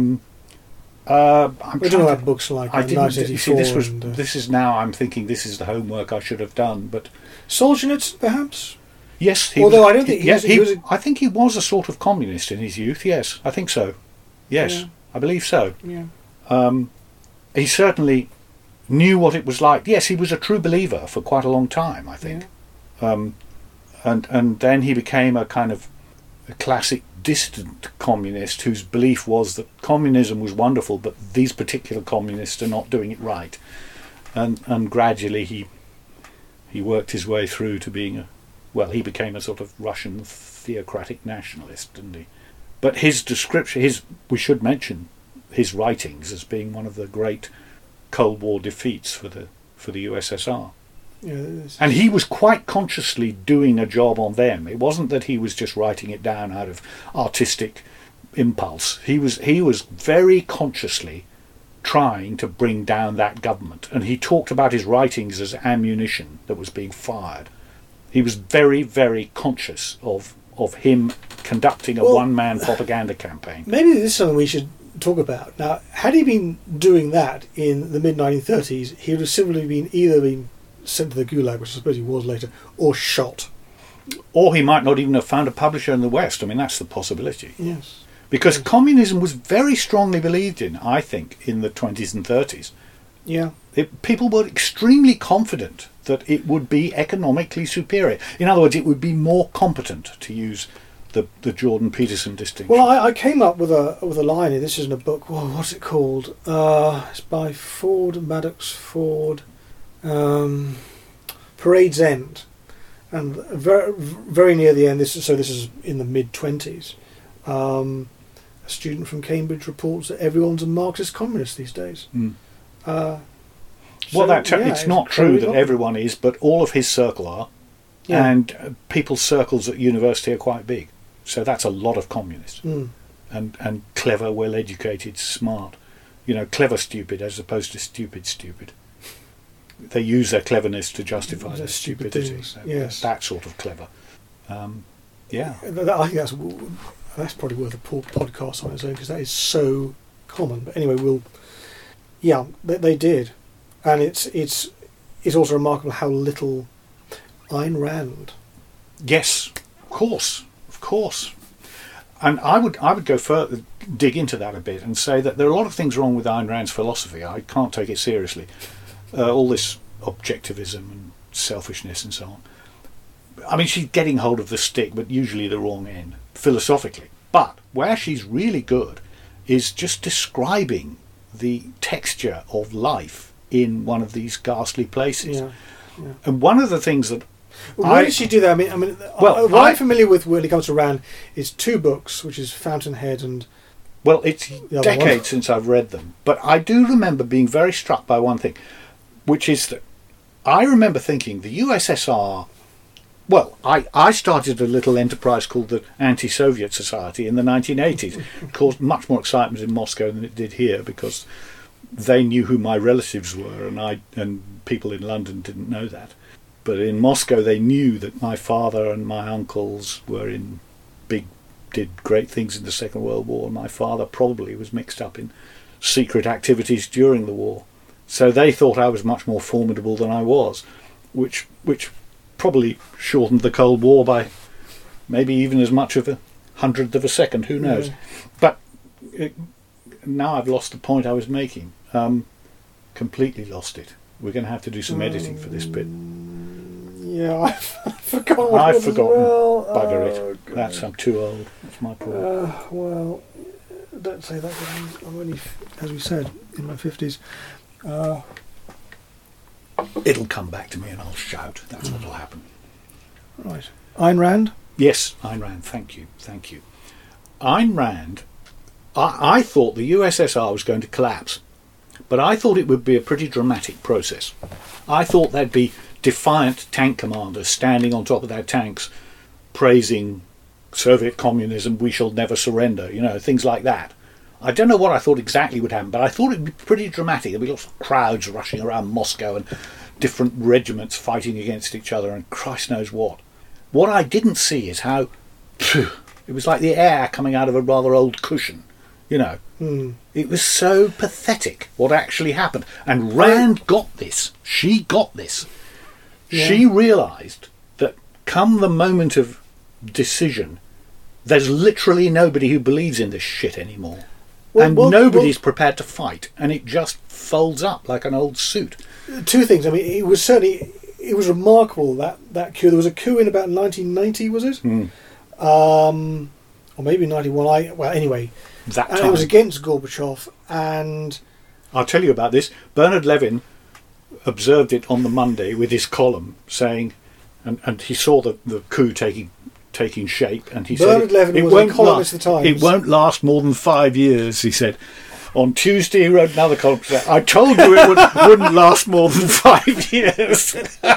[SPEAKER 2] We
[SPEAKER 1] don't have books like
[SPEAKER 2] I didn't.
[SPEAKER 1] 1984.
[SPEAKER 2] See, this is now. I'm thinking this is the homework I should have done, but
[SPEAKER 1] Solzhenitsyn, perhaps.
[SPEAKER 2] Yes,
[SPEAKER 1] although I don't think
[SPEAKER 2] I think he was a sort of communist in his youth. Yes, I think so. Yes, yeah. I believe so.
[SPEAKER 1] Yeah.
[SPEAKER 2] He certainly knew what it was like. Yes, he was a true believer for quite a long time, I think. Yeah. And then he became a kind of a classic distant communist whose belief was that communism was wonderful, but these particular communists are not doing it right. And gradually he worked his way through to being he became a sort of Russian theocratic nationalist, didn't he? But his description, we should mention his writings as being one of the great Cold War defeats for the USSR.
[SPEAKER 1] Yeah,
[SPEAKER 2] and he was quite consciously doing a job on them. It wasn't that he was just writing it down out of artistic impulse. He was very consciously trying to bring down that government, and he talked about his writings as ammunition that was being fired. He was very, very conscious of him conducting a one-man propaganda campaign.
[SPEAKER 1] Maybe this is something we should talk about. Now, had he been doing that in the mid-1930s, he would have simply either been sent to the Gulag, which I suppose he was later, or shot.
[SPEAKER 2] Or he might not even have found a publisher in the West. I mean, that's the possibility.
[SPEAKER 1] Yes.
[SPEAKER 2] Because communism was very strongly believed in, I think, in the 20s and 30s.
[SPEAKER 1] Yeah.
[SPEAKER 2] People were extremely confident that it would be economically superior. In other words, it would be more competent, to use the Jordan Peterson distinction.
[SPEAKER 1] Well, I came up with a line here. This isn't a book. Well, what's it called? It's by Maddox Ford. Parade's End, and very, very near the end. This is in the mid-20s. A student from Cambridge reports that everyone's a Marxist communist these days.
[SPEAKER 2] It's not true that everyone is, but all of his circle are, and people's circles at university are quite big. So that's a lot of communists, and clever, well-educated, smart. Clever stupid as opposed to stupid. They use their cleverness to justify their stupidity.
[SPEAKER 1] Yes.
[SPEAKER 2] That sort of clever. I
[SPEAKER 1] think that's probably worth a podcast on its own, because that is so common. But anyway, Yeah, they did, and it's also remarkable how little Ayn Rand.
[SPEAKER 2] Yes, of course. And I would go further, dig into that a bit, and say that there are a lot of things wrong with Ayn Rand's philosophy. I can't take it seriously. All this objectivism and selfishness and so on. I mean, she's getting hold of the stick, but usually the wrong end, philosophically. But where she's really good is just describing the texture of life in one of these ghastly places.
[SPEAKER 1] Yeah.
[SPEAKER 2] And one of the things that
[SPEAKER 1] why did she do that? I mean, what I'm familiar with when it comes to Rand is 2 books, which is Fountainhead and...
[SPEAKER 2] Well, it's decades since I've read them, but I do remember being very struck by one thing, which is that I remember thinking the USSR... Well, I started a little enterprise called the Anti-Soviet Society in the 1980s. It caused much more excitement in Moscow than it did here because they knew who my relatives were, and people in London didn't know that. But in Moscow, they knew that my father and my uncles did great things in the Second World War, and my father probably was mixed up in secret activities during the war. So they thought I was much more formidable than I was, which probably shortened the Cold War by maybe even as much of a 100th of a second, who knows.
[SPEAKER 1] Yeah.
[SPEAKER 2] But now I've lost the point I was making. Completely lost it. We're going to have to do some editing for this bit.
[SPEAKER 1] Yeah, I've forgotten what
[SPEAKER 2] I've
[SPEAKER 1] it was as
[SPEAKER 2] forgotten.
[SPEAKER 1] well.
[SPEAKER 2] Bugger it.
[SPEAKER 1] God.
[SPEAKER 2] That's I'm too old. That's my problem.
[SPEAKER 1] Well, don't say that. 'Cause I'm only, as we said, in my 50s.
[SPEAKER 2] It'll come back to me and I'll shout. That's what'll happen.
[SPEAKER 1] Right. Ayn Rand?
[SPEAKER 2] Yes, Ayn Rand. Thank you. Ayn Rand, I thought the USSR was going to collapse, but I thought it would be a pretty dramatic process. I thought there'd be defiant tank commanders standing on top of their tanks praising Soviet communism, we shall never surrender, things like that. I don't know what I thought exactly would happen, but I thought it would be pretty dramatic. There'd be lots of crowds rushing around Moscow and different regiments fighting against each other and Christ knows what. What I didn't see is how it was like the air coming out of a rather old cushion, It was so pathetic what actually happened. And Rand got this. She got this. Yeah. She realised that come the moment of decision, there's literally nobody who believes in this shit anymore. Nobody's prepared to fight, and it just folds up like an old suit.
[SPEAKER 1] 2 things. I mean, it was remarkable that coup. There was a coup in about 1990, was it? Or maybe 91. Anyway,
[SPEAKER 2] that time.
[SPEAKER 1] And it was against Gorbachev, and
[SPEAKER 2] I'll tell you about this. Bernard Levin observed it on the Monday with his column, saying, and he saw the coup taking shape, and he
[SPEAKER 1] Bernard
[SPEAKER 2] said
[SPEAKER 1] Levin was a columnist at the Times.
[SPEAKER 2] It won't last more than 5 years, he said. On Tuesday he wrote another column saying, I told you it wouldn't last more than 5 years.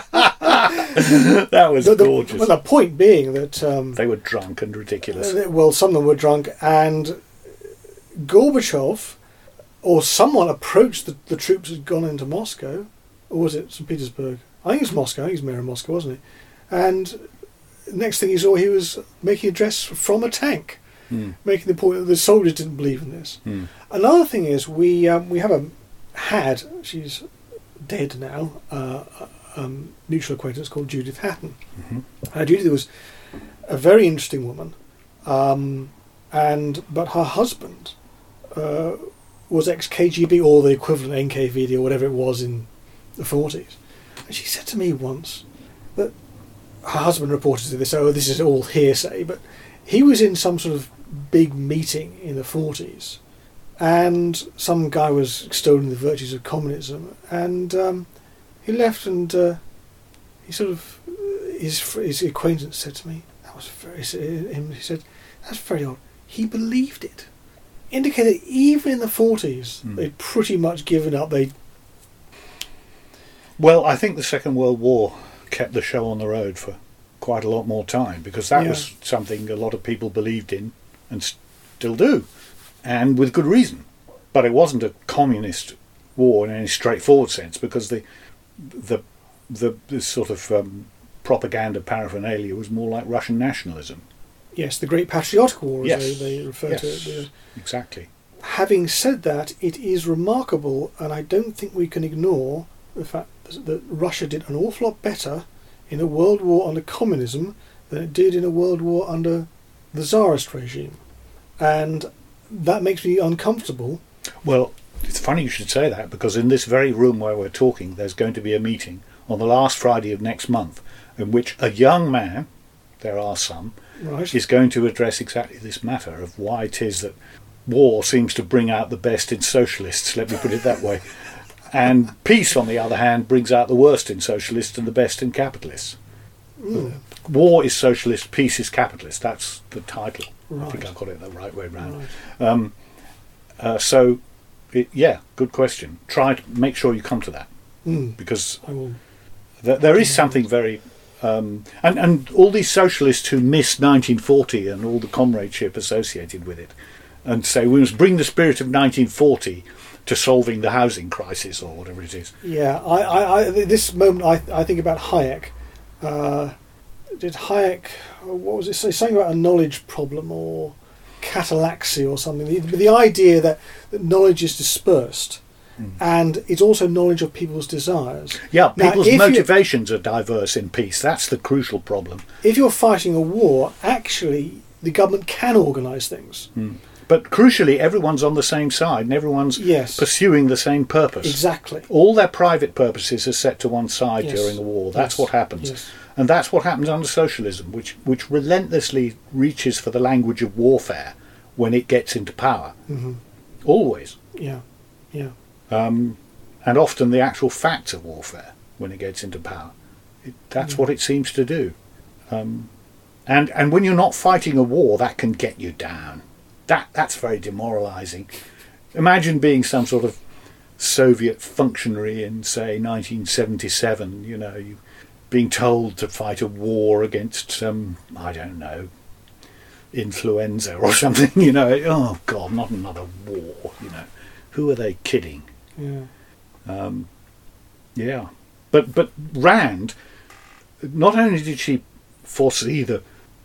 [SPEAKER 2] That was gorgeous.
[SPEAKER 1] Well, the point being that
[SPEAKER 2] they were drunk and ridiculous.
[SPEAKER 1] Well, some of them were drunk, and Gorbachev or someone approached the troops who'd gone into Moscow, or was it St. Petersburg? I think it was Moscow. I think he was mayor of Moscow, wasn't he? And next thing he saw, he was making a address from a tank, making the point that the soldiers didn't believe in this. Another thing is we had, she's dead now, mutual acquaintance called Judith Hatton. Judith was a very interesting woman, but her husband was ex-KGB or the equivalent NKVD or whatever it was in the 40s. And she said to me once that her husband reported to this, this is all hearsay, but he was in some sort of big meeting in the 40s, and some guy was extolling the virtues of communism, and he left, and he sort of, his acquaintance said to me, he said, that's very odd. He believed it. Indicated even in the 40s, they'd pretty much given up.
[SPEAKER 2] Well, I think the Second World War kept the show on the road for quite a lot more time, because that was something a lot of people believed in and still do, and with good reason. But it wasn't a communist war in any straightforward sense, because the sort of propaganda paraphernalia was more like Russian nationalism.
[SPEAKER 1] Yes, the Great Patriotic War, as they refer to it.
[SPEAKER 2] Exactly.
[SPEAKER 1] having said that, it is remarkable, and I don't think we can ignore the fact that Russia did an awful lot better in a world war under communism than it did in a world war under the Tsarist regime. And that makes me uncomfortable.
[SPEAKER 2] Well, it's funny you should say that, because in this very room where we're talking, there's going to be a meeting on the last Friday of next month in which a young man, there are some,
[SPEAKER 1] Right.
[SPEAKER 2] is going to address exactly this matter of why it is that war seems to bring out the best in socialists, let me put it that way, and peace, on the other hand, brings out the worst in socialists and the best in capitalists. War is socialist, peace is capitalist. That's the title.
[SPEAKER 1] Right.
[SPEAKER 2] I think I got it the right way round.
[SPEAKER 1] Right.
[SPEAKER 2] So, good question. Try to make sure you come to that, because
[SPEAKER 1] I will.
[SPEAKER 2] there is something very... and all these socialists who miss 1940 and all the comradeship associated with it, and say we must bring the spirit of 1940 to solving the housing crisis or whatever it is.
[SPEAKER 1] Yeah, I this moment I think about Hayek. Did Hayek, what was it say? Something about a knowledge problem or catalaxy or something. The idea that knowledge is dispersed, and it's also knowledge of people's desires.
[SPEAKER 2] Yeah,
[SPEAKER 1] Now,
[SPEAKER 2] people's
[SPEAKER 1] if
[SPEAKER 2] motivations are diverse in peace. That's the crucial problem.
[SPEAKER 1] If you're fighting a war, actually the government can organise things.
[SPEAKER 2] But crucially, everyone's on the same side and everyone's
[SPEAKER 1] Yes.
[SPEAKER 2] pursuing the same purpose.
[SPEAKER 1] Exactly.
[SPEAKER 2] All their private purposes are set to one side
[SPEAKER 1] Yes.
[SPEAKER 2] during a war. That's
[SPEAKER 1] Yes.
[SPEAKER 2] what happens.
[SPEAKER 1] Yes.
[SPEAKER 2] And that's what happens under socialism, which relentlessly reaches for the language of warfare when it gets into power. Always.
[SPEAKER 1] Yeah. Yeah.
[SPEAKER 2] And often the actual facts of warfare when it gets into power. That's what it seems to do. And when you're not fighting a war, that can get you down. That's very demoralising. Imagine being some sort of Soviet functionary in, say, 1977, you being told to fight a war against, I don't know, influenza or something, oh God, not another war, Who are they kidding?
[SPEAKER 1] Yeah.
[SPEAKER 2] Yeah. But Rand, not only did she foresee the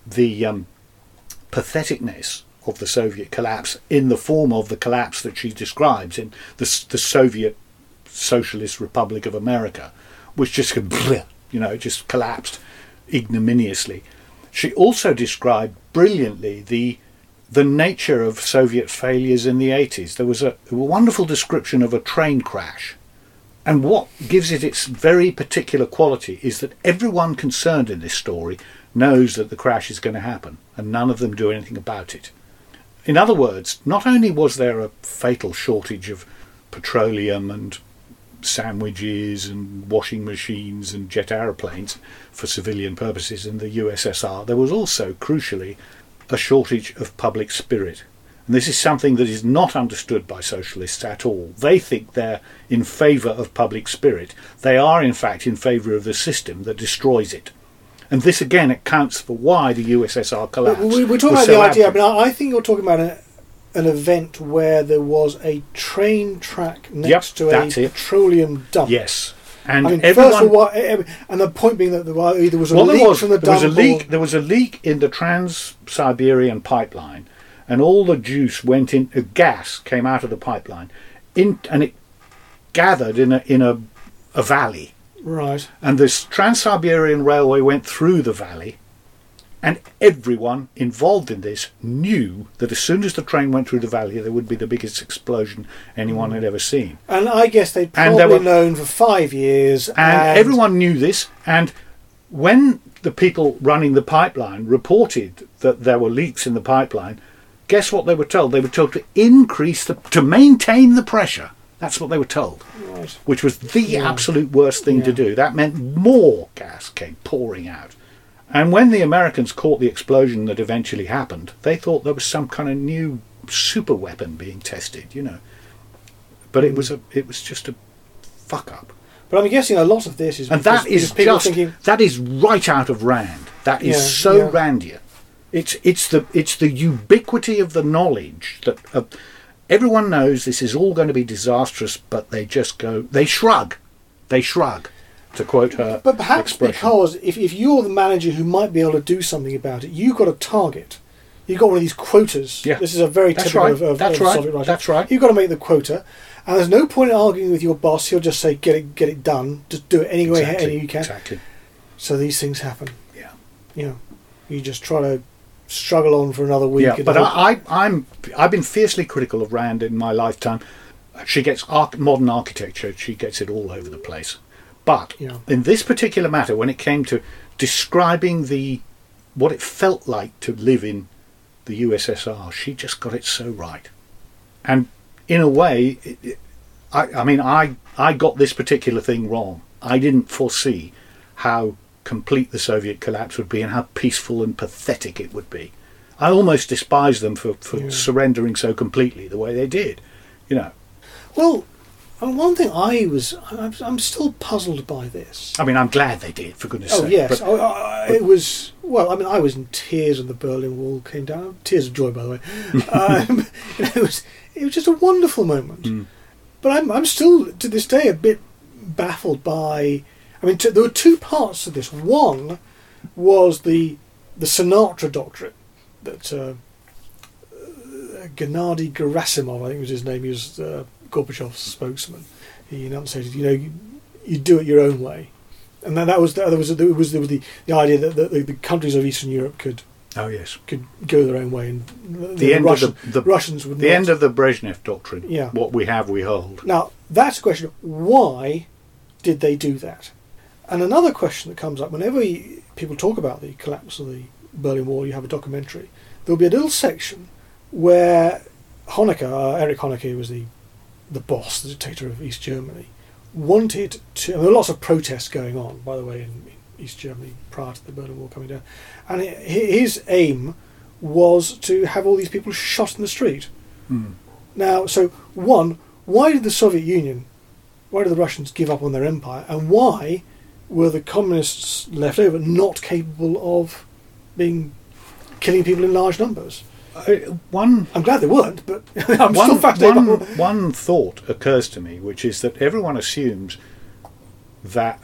[SPEAKER 2] patheticness of the Soviet collapse in the form of the collapse that she describes in the Soviet Socialist Republic of America, which just just collapsed ignominiously. She also described brilliantly the nature of Soviet failures in the 80s. There was a wonderful description of a train crash. And what gives it its very particular quality is that everyone concerned in this story knows that the crash is going to happen, and none of them do anything about it. In other words, not only was there a fatal shortage of petroleum and sandwiches and washing machines and jet aeroplanes for civilian purposes in the USSR, there was also, crucially, a shortage of public spirit. And this is something that is not understood by socialists at all. They think they're in favour of public spirit. They are, in fact, in favour of the system that destroys it. And this, again, accounts for why the USSR collapsed.
[SPEAKER 1] We're talking about the idea. I think you're talking about an event where there was a train track next to a petroleum dump.
[SPEAKER 2] Yes. And
[SPEAKER 1] first of all, and the point being that there was a leak from the dump.
[SPEAKER 2] There was a leak in the Trans-Siberian pipeline, and all the juice went in. Gas came out of the pipeline, and it gathered in a valley.
[SPEAKER 1] Right.
[SPEAKER 2] And this Trans-Siberian Railway went through the valley, and everyone involved in this knew that as soon as the train went through the valley, there would be the biggest explosion anyone had ever seen.
[SPEAKER 1] And I guess they'd probably known for 5 years.
[SPEAKER 2] And everyone knew this, and when the people running the pipeline reported that there were leaks in the pipeline, guess what they were told? They were told to maintain the pressure. That's what they were told. Right. Which was the absolute worst thing to do. That meant more gas came pouring out. And when the Americans caught the explosion that eventually happened, they thought there was some kind of new super weapon being tested, But it was just a fuck up.
[SPEAKER 1] But I'm guessing a lot of this is
[SPEAKER 2] that is right out of Rand. That is Randian. It's the ubiquity of the knowledge that everyone knows this is all going to be disastrous, but they shrug, to quote her.
[SPEAKER 1] But perhaps
[SPEAKER 2] expression.
[SPEAKER 1] Because if you're the manager who might be able to do something about it, you've got a target. you've got one of these quotas.
[SPEAKER 2] Yeah.
[SPEAKER 1] This is a very
[SPEAKER 2] That's
[SPEAKER 1] typical
[SPEAKER 2] right.
[SPEAKER 1] of
[SPEAKER 2] That's
[SPEAKER 1] Soviet
[SPEAKER 2] right.
[SPEAKER 1] writing.
[SPEAKER 2] That's right.
[SPEAKER 1] You've got to make the quota, and there's no point in arguing with your boss. He'll just say, "Get it done. Just do it anyway, any you can."
[SPEAKER 2] Exactly.
[SPEAKER 1] So these things happen.
[SPEAKER 2] Yeah.
[SPEAKER 1] You know, you just try to struggle on for another week.
[SPEAKER 2] Yeah, but I've been fiercely critical of Rand in my lifetime. She gets modern architecture. She gets it all over the place. But
[SPEAKER 1] Yeah.
[SPEAKER 2] in this particular matter, when it came to describing what it felt like to live in the USSR, she just got it so right. And in a way, I got this particular thing wrong. I didn't foresee how complete the Soviet collapse would be and how peaceful and pathetic it would be. I almost despise them for surrendering so completely the way they did. You know.
[SPEAKER 1] Well, one thing I'm still puzzled by this.
[SPEAKER 2] I mean, I'm glad they did, for goodness sake.
[SPEAKER 1] Oh yes,
[SPEAKER 2] but
[SPEAKER 1] it was. Well, I mean, I was in tears when the Berlin Wall came down. Tears of joy, by the way. It was just a wonderful moment.
[SPEAKER 2] Mm.
[SPEAKER 1] But I'm still to this day a bit baffled by. I mean, there were two parts to this. One was the Sinatra doctrine that Gennady Gerasimov, I think was his name. He was Gorbachev's spokesman. He enunciated, you do it your own way, and then there was the idea that the countries of Eastern Europe could go their own way, and the Russians would.
[SPEAKER 2] The end of the Brezhnev doctrine.
[SPEAKER 1] Yeah. What
[SPEAKER 2] we have, we hold.
[SPEAKER 1] Now that's a question: why did they do that? And another question that comes up whenever people talk about the collapse of the Berlin Wall, you have a documentary. There'll be a little section where Honecker, Erich Honecker, was the boss, the dictator of East Germany, wanted to. And there were lots of protests going on, by the way, in East Germany prior to the Berlin Wall coming down. And his aim was to have all these people shot in the street.
[SPEAKER 2] Mm.
[SPEAKER 1] Now, so why did the Russians give up on their empire, and why were the communists left over not capable of killing people in large numbers? I'm glad they weren't, but I'm still fascinated.
[SPEAKER 2] One thought occurs to me, which is that everyone assumes that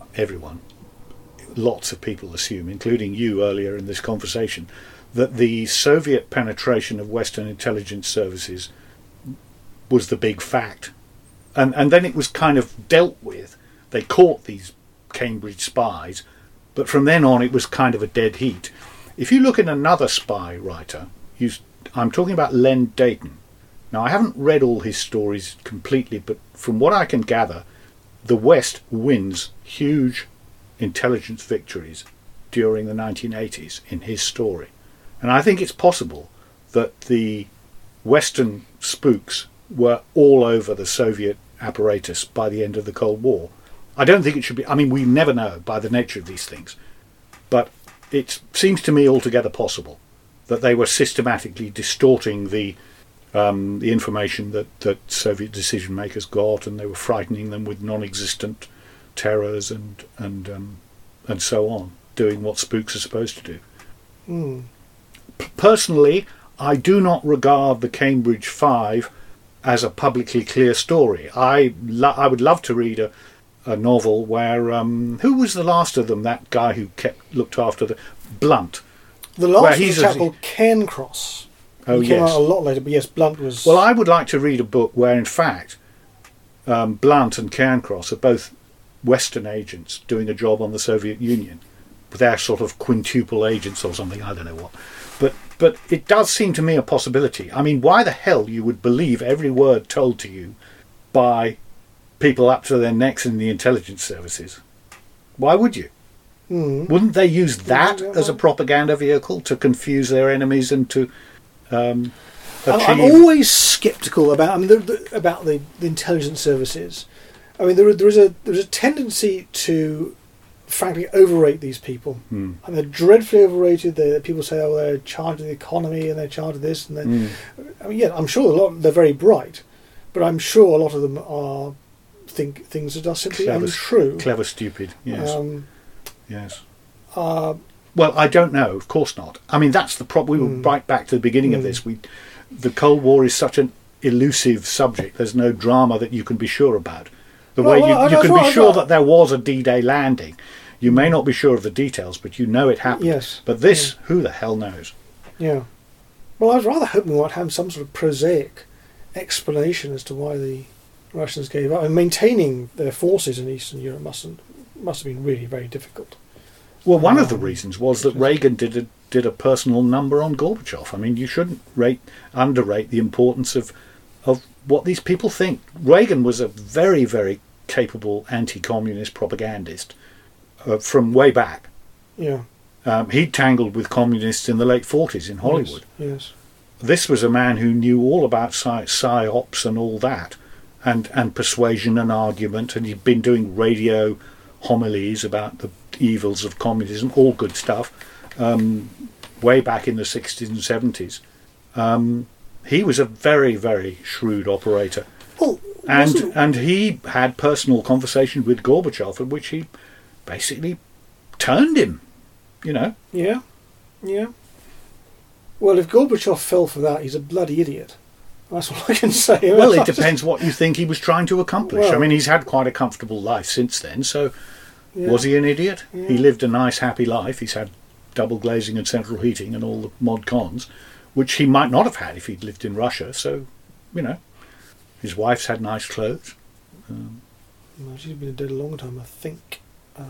[SPEAKER 2] lots of people assume, including you earlier in this conversation, that the Soviet penetration of Western intelligence services was the big fact, and then it was kind of dealt with. They caught these Cambridge spies, but from then on it was kind of a dead heat. If you look at another spy writer, I'm talking about Len Deighton. Now, I haven't read all his stories completely, but from what I can gather, the West wins huge intelligence victories during the 1980s in his story. And I think it's possible that the Western spooks were all over the Soviet apparatus by the end of the Cold War. I don't think it should be. I mean, we never know by the nature of these things. But it seems to me altogether possible that they were systematically distorting the information that Soviet decision makers got, and they were frightening them with non-existent terrors and so on, doing what spooks are supposed to do.
[SPEAKER 1] Mm.
[SPEAKER 2] Personally, I do not regard the Cambridge Five as a publicly clear story. I would love to read a novel where who was the last of them? That guy who looked after the Blunt.
[SPEAKER 1] The last was a chap called Cairncross.
[SPEAKER 2] Oh,
[SPEAKER 1] he came
[SPEAKER 2] yes.
[SPEAKER 1] out a lot later, but yes, Blunt was.
[SPEAKER 2] Well, I would like to read a book where, in fact, Blunt and Cairncross are both Western agents doing a job on the Soviet Union. They're sort of quintuple agents or something. I don't know what. But it does seem to me a possibility. I mean, why the hell you would believe every word told to you by people up to their necks in the intelligence services? Why would you?
[SPEAKER 1] Mm.
[SPEAKER 2] Wouldn't they use that as a propaganda vehicle to confuse their enemies and to achieve?
[SPEAKER 1] I'm always sceptical about the intelligence services. I mean, there's a tendency to, frankly, overrate these people, and they're dreadfully overrated. People say, "Oh, they're in charge of the economy and they're in charge of this." And I mean, yeah, I'm sure they're very bright, but I'm sure a lot of them think things that are simply untrue.
[SPEAKER 2] Clever, stupid. Yes. Yes.
[SPEAKER 1] Well,
[SPEAKER 2] I don't know. Of course not. I mean, that's the problem. We were right back to the beginning of this. The Cold War is such an elusive subject. There's no drama that you can be sure about. You can be sure that there was a D-Day landing. You may not be sure of the details, but you know it happened.
[SPEAKER 1] Yes.
[SPEAKER 2] But this, who the hell knows?
[SPEAKER 1] Yeah. Well, I was rather hoping we might have some sort of prosaic explanation as to why the Russians gave up. And maintaining their forces in Eastern Europe must have been really very difficult.
[SPEAKER 2] Well, one of the reasons was that Reagan did a personal number on Gorbachev. I mean, you shouldn't underrate the importance of what these people think. Reagan was a very, very capable anti-communist propagandist from way back.
[SPEAKER 1] Yeah.
[SPEAKER 2] He tangled with communists in the late 40s in Hollywood.
[SPEAKER 1] Yes.
[SPEAKER 2] This was a man who knew all about psyops and all that, and persuasion and argument, and he'd been doing radio homilies about the evils of communism, all good stuff, way back in the 60s and 70s. He was a very, very shrewd operator.
[SPEAKER 1] Well,
[SPEAKER 2] and he had personal conversations with Gorbachev in which he basically turned him, you know.
[SPEAKER 1] Yeah. Yeah. Well, if Gorbachev fell for that, he's a bloody idiot. That's all I can say.
[SPEAKER 2] Well, it depends what you think he was trying to accomplish.
[SPEAKER 1] Well,
[SPEAKER 2] I mean, he's had quite a comfortable life since then, so
[SPEAKER 1] yeah.
[SPEAKER 2] was he an idiot?
[SPEAKER 1] Yeah.
[SPEAKER 2] He lived a nice, happy life. He's had double glazing and central heating and all the mod cons, which he might not have had if he'd lived in Russia, so, you know. His wife's had nice clothes.
[SPEAKER 1] Well, she's been dead a long time, I think.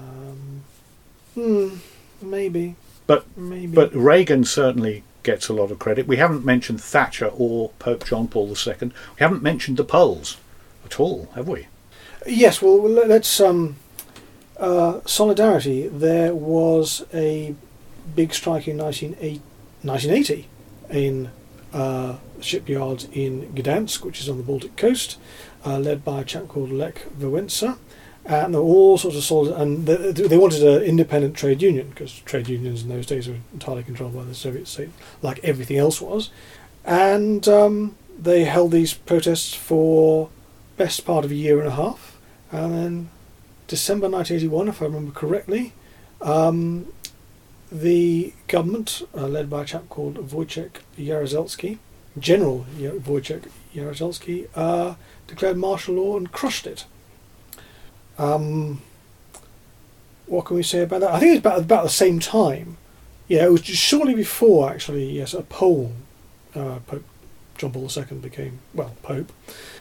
[SPEAKER 1] Maybe.
[SPEAKER 2] But
[SPEAKER 1] Maybe.
[SPEAKER 2] But Reagan certainly gets a lot of credit. We haven't mentioned Thatcher or Pope John Paul II. We haven't mentioned the Poles at all, have we?
[SPEAKER 1] Yes, well, let's... solidarity. There was a big strike in 1980 in shipyards in Gdansk, which is on the Baltic coast, led by a chap called Lech Wałęsa. And there were all sorts of soldiers, and they wanted an independent trade union, because trade unions in those days were entirely controlled by the Soviet state, like everything else was. And they held these protests for best part of a year and a half. And then December 1981, if I remember correctly, the government, led by a chap called Wojciech Jaruzelski, General Wojciech Jaruzelski, declared martial law and crushed it. What can we say about that? I think it's about the same time. Yeah, it was just shortly before, actually, yes, a Pole, Pope John Paul II became, well, Pope.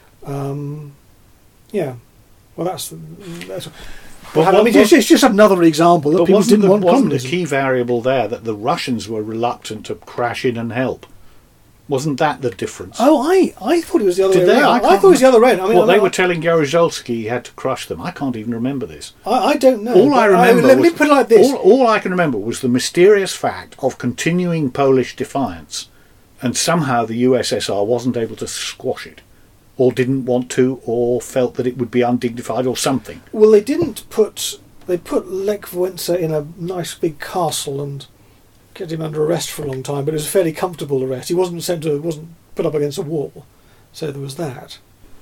[SPEAKER 1] Yeah. Well, that's.
[SPEAKER 2] But
[SPEAKER 1] I mean, it's just another example that
[SPEAKER 2] but
[SPEAKER 1] people didn't want
[SPEAKER 2] wasn't the
[SPEAKER 1] communism.
[SPEAKER 2] key variable there that the Russians were reluctant to crash in and help? Wasn't that the difference?
[SPEAKER 1] Oh, I thought it was the other
[SPEAKER 2] Did
[SPEAKER 1] way
[SPEAKER 2] they?
[SPEAKER 1] around. I thought it was the other way. I mean,
[SPEAKER 2] they were telling Jaruzelski he had to crush them. I can't even remember this.
[SPEAKER 1] I don't know.
[SPEAKER 2] All I remember
[SPEAKER 1] let me put it like this.
[SPEAKER 2] All I can remember was the mysterious fact of continuing Polish defiance, and somehow the USSR wasn't able to squash it, or didn't want to, or felt that it would be undignified, or something.
[SPEAKER 1] Well, they didn't put... They put Lech Wałęsa in a nice big castle and kept him under arrest for a long time, but it was a fairly comfortable arrest. He wasn't put up against a wall, so there was that.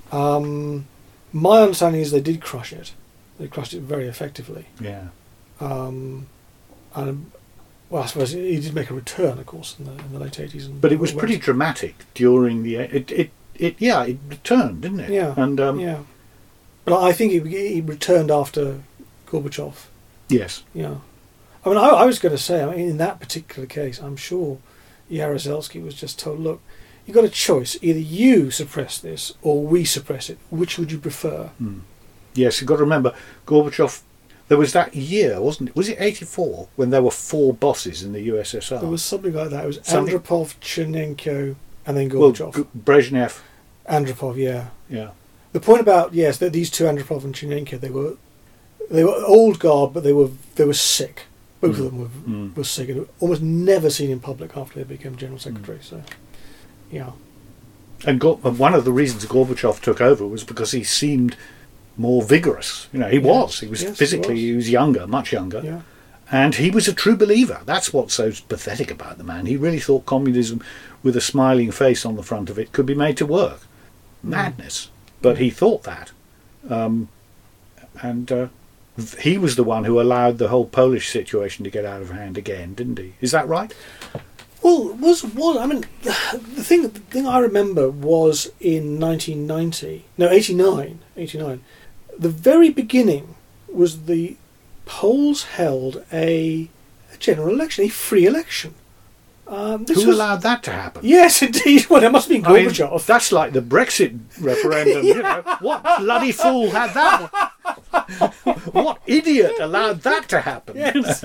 [SPEAKER 1] My understanding is they did crush it. They crushed it very effectively.
[SPEAKER 2] Yeah.
[SPEAKER 1] And well, I suppose he did make a return, of course, in the late 80s.
[SPEAKER 2] But it was pretty dramatic during the... It returned, didn't it?
[SPEAKER 1] Yeah.
[SPEAKER 2] And
[SPEAKER 1] yeah. But I think he returned after Gorbachev.
[SPEAKER 2] Yes.
[SPEAKER 1] Yeah. I mean, I was going to say, I mean, in that particular case, I'm sure Jaruzelski was just told, look, you've got a choice. Either you suppress this or we suppress it. Which would you prefer?
[SPEAKER 2] Yes, you've got to remember, Gorbachev, there was that year, wasn't it? Was it 84, when there were 4 bosses in the USSR?
[SPEAKER 1] There was something like that. It was
[SPEAKER 2] Something-
[SPEAKER 1] Andropov, Chernenko, and then Gorbachev.
[SPEAKER 2] Well, Brezhnev.
[SPEAKER 1] Andropov, yeah.
[SPEAKER 2] Yeah.
[SPEAKER 1] The point about, yes, that these two, Andropov and Chernenko, they were old guard, but they were sick. Both of them were sick, and almost never seen in public after they became general secretary. So, yeah.
[SPEAKER 2] And one of the reasons Gorbachev took over was because he seemed more vigorous. You know, he was.
[SPEAKER 1] Yes,
[SPEAKER 2] Physically, he was younger, much younger.
[SPEAKER 1] Yeah.
[SPEAKER 2] And he was a true believer. That's what's so pathetic about the man. He really thought communism, with a smiling face on the front of it, could be made to work. Madness. But he thought that. He was the one who allowed the whole Polish situation to get out of hand again, didn't he? Is that right?
[SPEAKER 1] Well, I mean, the thing I remember was in 89. The very beginning was the Poles held a general election, a free election.
[SPEAKER 2] Who allowed that to happen?
[SPEAKER 1] Yes, indeed. Well, it must have been
[SPEAKER 2] I mean,
[SPEAKER 1] Gorbachev.
[SPEAKER 2] that's like the Brexit referendum. You know, what bloody fool had that one? What idiot allowed that to happen?
[SPEAKER 1] Yes.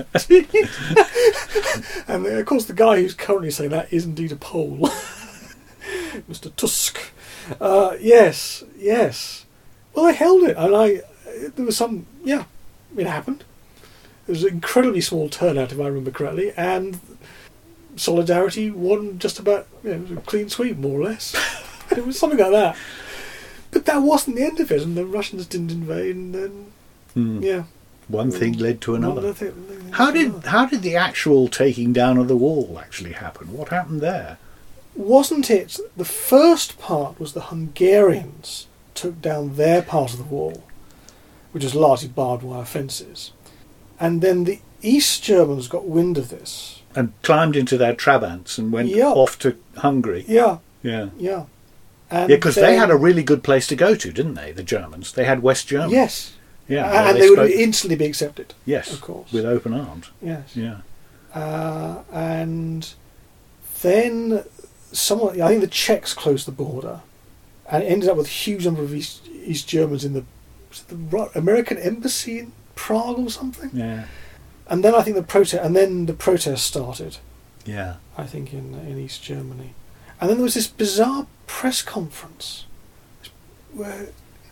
[SPEAKER 1] And of course, the guy who's currently saying that is indeed a Pole, Mr. Tusk. Yes. Well, they held it, and there was some. Yeah, it happened. It was an incredibly small turnout, if I remember correctly, and Solidarity won just about a clean sweep, more or less. It was something like that. But that wasn't the end of it, and the Russians didn't invade, and then
[SPEAKER 2] one thing led to another.
[SPEAKER 1] How
[SPEAKER 2] How did the actual taking down of the wall actually happen? What happened there?
[SPEAKER 1] Wasn't it the first part was the Hungarians took down their part of the wall, which was largely barbed wire fences, and then the East Germans got wind of this
[SPEAKER 2] and climbed into their Trabants and went off to Hungary.
[SPEAKER 1] Yeah.
[SPEAKER 2] And because they had a really good place to go to, didn't they? The Germans. They had West Germany.
[SPEAKER 1] Yes.
[SPEAKER 2] Yeah,
[SPEAKER 1] and they would instantly be accepted.
[SPEAKER 2] Yes,
[SPEAKER 1] of course,
[SPEAKER 2] with open arms.
[SPEAKER 1] Yes.
[SPEAKER 2] Yeah.
[SPEAKER 1] And then I think the Czechs closed the border, and it ended up with a huge number of East Germans in the American embassy in Prague or something.
[SPEAKER 2] Yeah.
[SPEAKER 1] And then I think the protest started.
[SPEAKER 2] Yeah.
[SPEAKER 1] I think in East Germany, and then there was this bizarre press conference where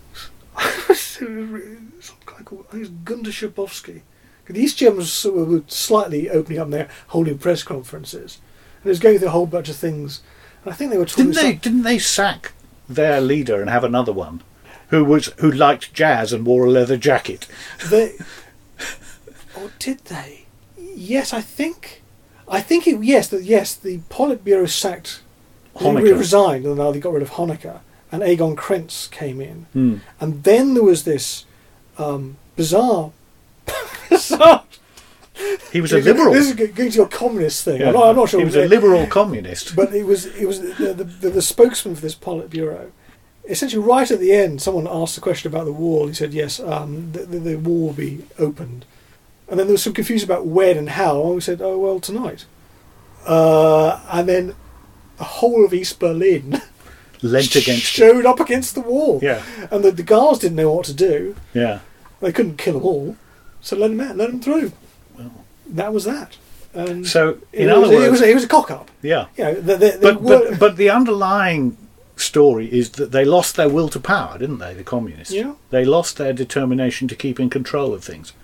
[SPEAKER 1] some guy called, I think it was Gunder Schabowski. The East Germans were slightly opening up there, holding press conferences, and it was going through a whole bunch of things. And I think they were talking.
[SPEAKER 2] Didn't they sack their leader and have another one, who liked jazz and wore a leather jacket?
[SPEAKER 1] Or did they? Yes, I think. The Politburo sacked. Honecker resigned, and now they got rid of Honecker, and Egon Krenz came in, and then there was this bizarre.
[SPEAKER 2] He was a liberal.
[SPEAKER 1] This is going to your communist thing.
[SPEAKER 2] Yeah.
[SPEAKER 1] I'm not sure.
[SPEAKER 2] He was a liberal communist.
[SPEAKER 1] But it was the spokesman for this Politburo. Essentially, right at the end, someone asked a question about the wall. He said, "Yes, the wall will be opened." And then there was some confusion about when and how. And we said, "Oh well, tonight." And then the whole of East Berlin showed up against the wall.
[SPEAKER 2] Yeah.
[SPEAKER 1] And the guards didn't know what to do.
[SPEAKER 2] Yeah.
[SPEAKER 1] They couldn't kill them all, so let them through. Well, that was that. And
[SPEAKER 2] so, in other words,
[SPEAKER 1] it was a cock up.
[SPEAKER 2] Yeah.
[SPEAKER 1] But
[SPEAKER 2] the underlying story is that they lost their will to power, didn't they? The communists.
[SPEAKER 1] Yeah.
[SPEAKER 2] They lost their determination to keep in control of things.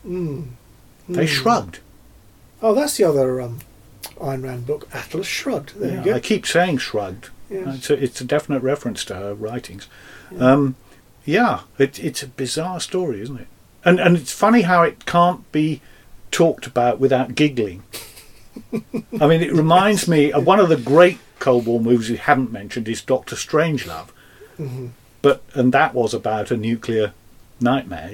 [SPEAKER 2] They shrugged.
[SPEAKER 1] Oh, that's the other Ayn Rand book, Atlas Shrugged. There you go.
[SPEAKER 2] I keep saying shrugged.
[SPEAKER 1] Yes.
[SPEAKER 2] It's a definite reference to her writings.
[SPEAKER 1] Yeah.
[SPEAKER 2] It's a bizarre story, isn't it? And it's funny how it can't be talked about without giggling. I mean, it reminds me of one of the great Cold War movies we haven't mentioned is Dr. Strangelove.
[SPEAKER 1] Mm-hmm.
[SPEAKER 2] And that was about a nuclear nightmare,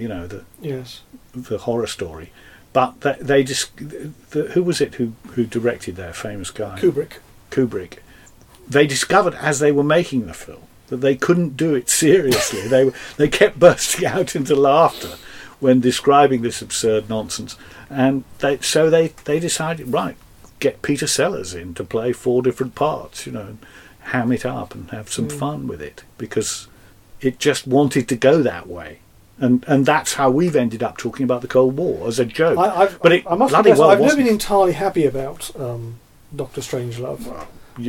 [SPEAKER 2] the horror story. But they just who was it who directed their famous guy? Kubrick. They discovered as they were making the film that they couldn't do it seriously. They kept bursting out into laughter when describing this absurd nonsense, and they decided, right, get Peter Sellers in to play 4 different parts, and ham it up and have some fun with it, because it just wanted to go that way. And that's how we've ended up talking about the Cold War as a joke.
[SPEAKER 1] I've never been entirely happy about Dr. Strangelove.
[SPEAKER 2] Well,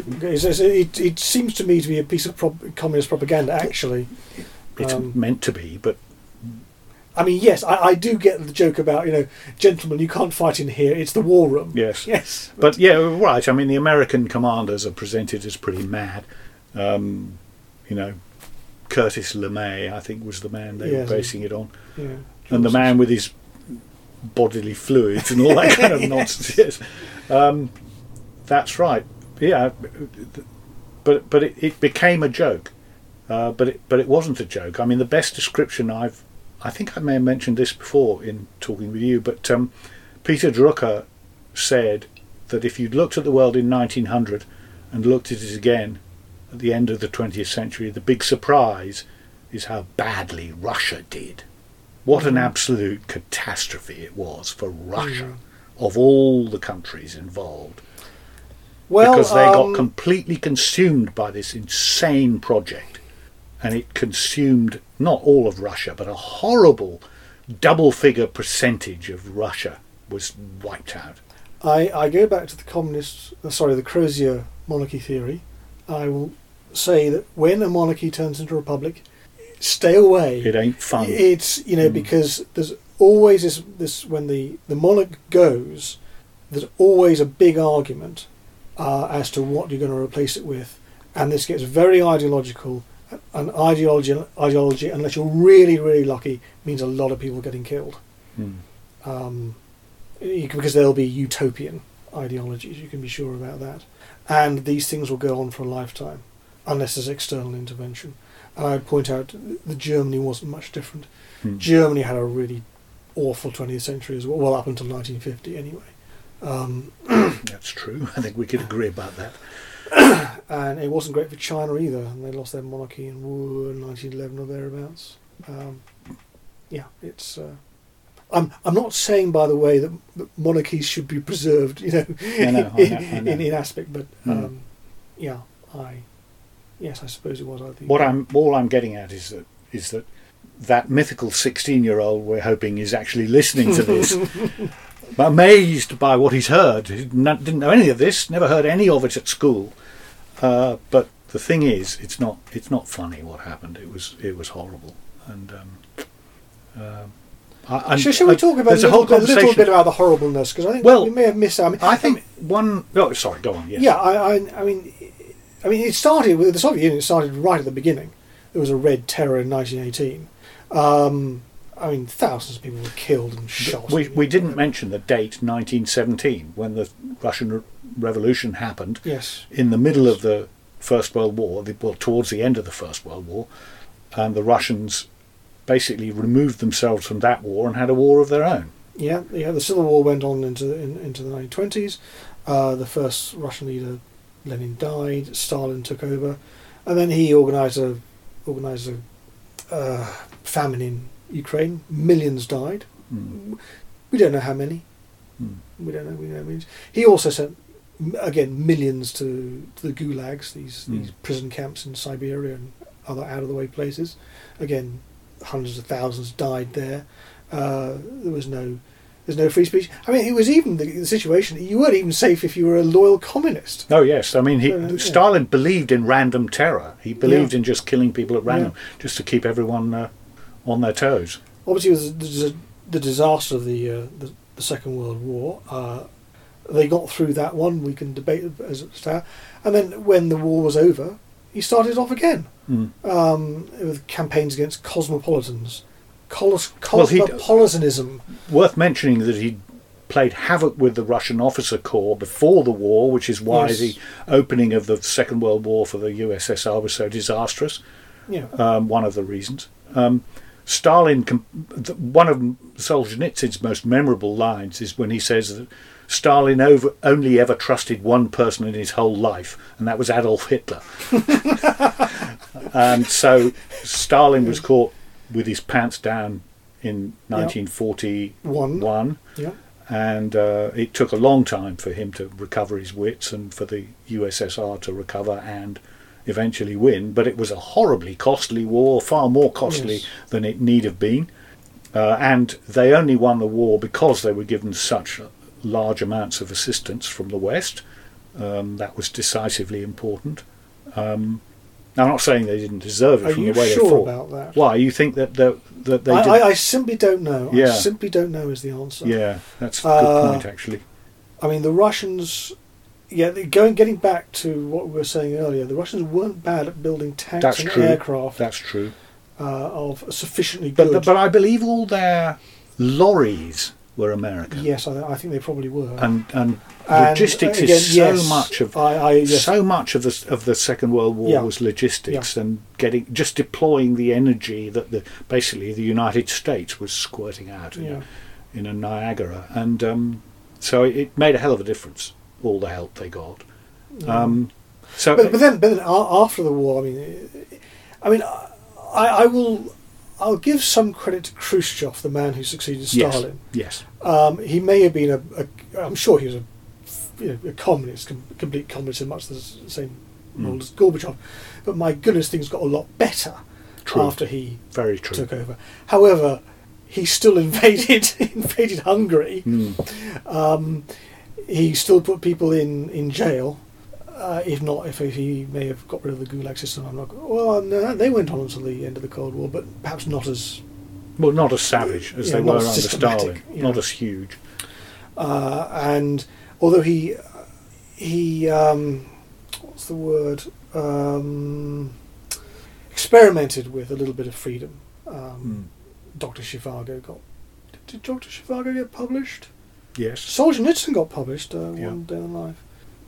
[SPEAKER 1] it seems to me to be a piece of communist propaganda, actually.
[SPEAKER 2] It's meant to be, but...
[SPEAKER 1] I mean, yes, I do get the joke about, gentlemen, you can't fight in here, it's the war room.
[SPEAKER 2] Yes. But yeah, right, I mean, the American commanders are presented as pretty mad. Curtis LeMay, I think, was the man they were basing it on.
[SPEAKER 1] Yeah.
[SPEAKER 2] And the man with his bodily fluids and all that kind of nonsense. Yes. That's right. Yeah. But it became a joke. But it wasn't a joke. I mean, the best description I think I may have mentioned this before in talking with you, but Peter Drucker said that if you'd looked at the world in 1900 and looked at it again at the end of the 20th century, the big surprise is how badly Russia did. What an absolute catastrophe it was for Russia, of all the countries involved.
[SPEAKER 1] Well,
[SPEAKER 2] because they got completely consumed by this insane project, and it consumed not all of Russia, but a horrible double-figure percentage of Russia was wiped out.
[SPEAKER 1] I go back to the the Crozier monarchy theory. I will say that when a monarchy turns into a republic, stay away.
[SPEAKER 2] It ain't fun.
[SPEAKER 1] It's, because there's always this when the monarch goes, there's always a big argument as to what you're going to replace it with, and this gets very ideological. And ideology, unless you're really, really lucky, means a lot of people getting killed. Because there'll be utopian ideologies, you can be sure about that. And these things will go on for a lifetime, unless there's external intervention. And I'd point out that Germany wasn't much different. Germany had a really awful 20th century as well, up until 1950 anyway.
[SPEAKER 2] That's true. I think we could agree about that.
[SPEAKER 1] And it wasn't great for China either, and they lost their monarchy in 1911 or thereabouts. It's. I'm not saying, by the way, that monarchies should be preserved, I know. In aspect, but I suppose it was. I think
[SPEAKER 2] all I'm getting at is that mythical 16-year-old we're hoping is actually listening to this. Amazed by what he's heard. He didn't know any of this, never heard any of it at school. But the thing is, it's not funny what happened. It was horrible. And
[SPEAKER 1] shall we talk about a little bit about the horribleness? Because I think we may have missed out.
[SPEAKER 2] I think one. Oh, sorry. Go on. Yes.
[SPEAKER 1] Yeah. I mean, it started with the Soviet Union. It started right at the beginning. There was a Red Terror in 1918. Thousands of people were killed and shot.
[SPEAKER 2] We didn't mention the date 1917 when the Russian Revolution happened.
[SPEAKER 1] Yes.
[SPEAKER 2] In the middle of the First World War, towards the end of the First World War, and the Russians basically removed themselves from that war and had a war of their own.
[SPEAKER 1] Yeah. The Civil War went on into the 1920s. The first Russian leader, Lenin, died. Stalin took over, and then he organised a famine in Ukraine. Millions died. We don't know how many. We don't know. He also sent millions to the gulags, these prison camps in Siberia and other out of the way places. Again, hundreds of thousands died there. There's no free speech. I mean, it was even the situation. You weren't even safe if you were a loyal communist.
[SPEAKER 2] Oh yes, I mean, Stalin believed in random terror. He believed in just killing people at random, just to keep everyone on their toes.
[SPEAKER 1] Obviously, it was the disaster of the Second World War. They got through that one. We can debate as it's there. And then when the war was over, he started off again with campaigns against cosmopolitans. Cosmopolitanism.
[SPEAKER 2] Worth mentioning that he played havoc with the Russian officer corps before the war, which is why the opening of the Second World War for the USSR was so disastrous.
[SPEAKER 1] Yeah.
[SPEAKER 2] One of the reasons. Stalin, one of Solzhenitsyn's most memorable lines is when he says that Stalin only ever trusted one person in his whole life, and that was Adolf Hitler. And so Stalin was caught with his pants down in 1941, and it took a long time for him to recover his wits and for the USSR to recover and eventually win, but it was a horribly costly war, far more costly than it need have been, and they only won the war because they were given such large amounts of assistance from the West. That was decisively important. I'm not saying they didn't deserve it from the way they fought.
[SPEAKER 1] Are you sure about that?
[SPEAKER 2] Why? You think that they did?
[SPEAKER 1] I simply don't know.
[SPEAKER 2] Yeah.
[SPEAKER 1] I simply don't know is the answer.
[SPEAKER 2] Yeah, that's a good point, actually.
[SPEAKER 1] I mean, the Russians... Yeah, getting back to what we were saying earlier, the Russians weren't bad at building tanks and aircraft.
[SPEAKER 2] That's true.
[SPEAKER 1] Of sufficiently good.
[SPEAKER 2] But I believe all their lorries were American.
[SPEAKER 1] Yes, I think they probably were.
[SPEAKER 2] And logistics is so much of the Second World War was logistics and just deploying the energy that basically the United States was squirting out in a Niagara, and so it made a hell of a difference. All the help they got. But
[SPEAKER 1] then after the war, I'll give some credit to Khrushchev, the man who succeeded Stalin.
[SPEAKER 2] Yes.
[SPEAKER 1] He may have been I'm sure he was a a communist, complete communist in much the same mold as Gorbachev. But my goodness, things got a lot better after he
[SPEAKER 2] Very true.
[SPEAKER 1] took over. However, he still invaded Hungary. He still put people in jail. If he may have got rid of the Gulag system, I'm not. Well, no, they went on until the end of the Cold War, but perhaps not as
[SPEAKER 2] not as savage as they were under Stalin, not as huge.
[SPEAKER 1] And although he what's the word? Experimented with a little bit of freedom. Dr. Zhivago got. Did Dr. Zhivago get published?
[SPEAKER 2] Yes.
[SPEAKER 1] Solzhenitsyn got published. One Day in Life.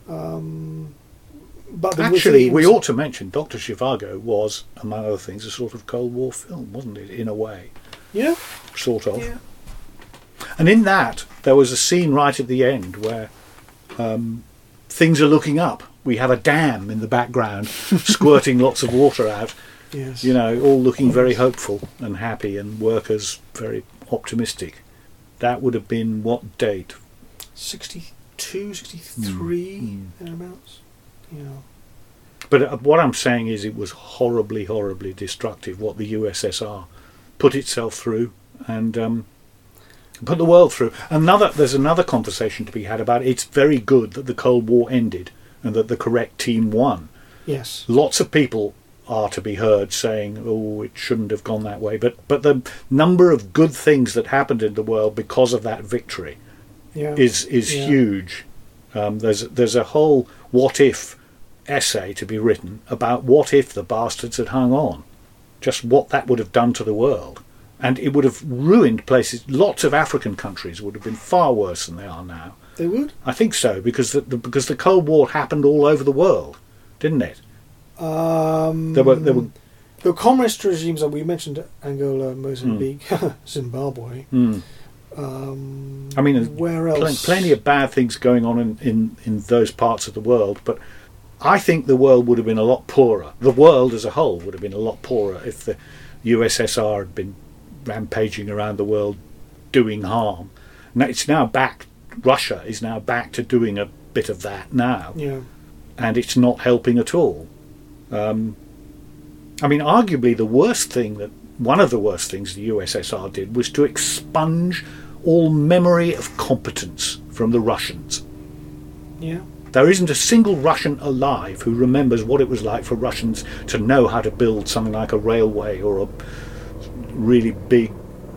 [SPEAKER 1] But
[SPEAKER 2] actually, we ought to mention Dr. Zhivago was, among other things, a sort of Cold War film, wasn't it? In a way.
[SPEAKER 1] Yeah.
[SPEAKER 2] Sort of.
[SPEAKER 1] Yeah.
[SPEAKER 2] And in that, there was a scene right at the end where things are looking up. We have a dam in the background, squirting lots of water out.
[SPEAKER 1] Yes.
[SPEAKER 2] All looking very hopeful and happy, and workers very optimistic. That would have been what date?
[SPEAKER 1] 62, 63, thereabouts. Yeah.
[SPEAKER 2] But what I'm saying is it was horribly, horribly destructive what the USSR put itself through and put the world through. There's another conversation to be had about it's very good that the Cold War ended and that the correct team won.
[SPEAKER 1] Yes.
[SPEAKER 2] Lots of people are to be heard saying, oh, it shouldn't have gone that way. But the number of good things that happened in the world because of that victory is huge. There's a whole what if essay to be written about what if the bastards had hung on, just what that would have done to the world, and it would have ruined places. Lots of African countries would have been far worse than they are now.
[SPEAKER 1] They would?
[SPEAKER 2] I think so, because the Cold War happened all over the world, didn't it? There were
[SPEAKER 1] communist regimes that we mentioned: Angola, Mozambique, Zimbabwe.
[SPEAKER 2] I mean,
[SPEAKER 1] where else?
[SPEAKER 2] Plenty of bad things going on in those parts of the world, but I think the world would have been a lot poorer. The world as a whole would have been a lot poorer if the USSR had been rampaging around the world doing harm. Now it's now back. Russia is now back to doing a bit of that now, and it's not helping at all. I mean, arguably one of the worst things the USSR did was to expunge all memory of competence from the Russians.
[SPEAKER 1] Yeah.
[SPEAKER 2] There isn't a single Russian alive who remembers what it was like for Russians to know how to build something like a railway or a really big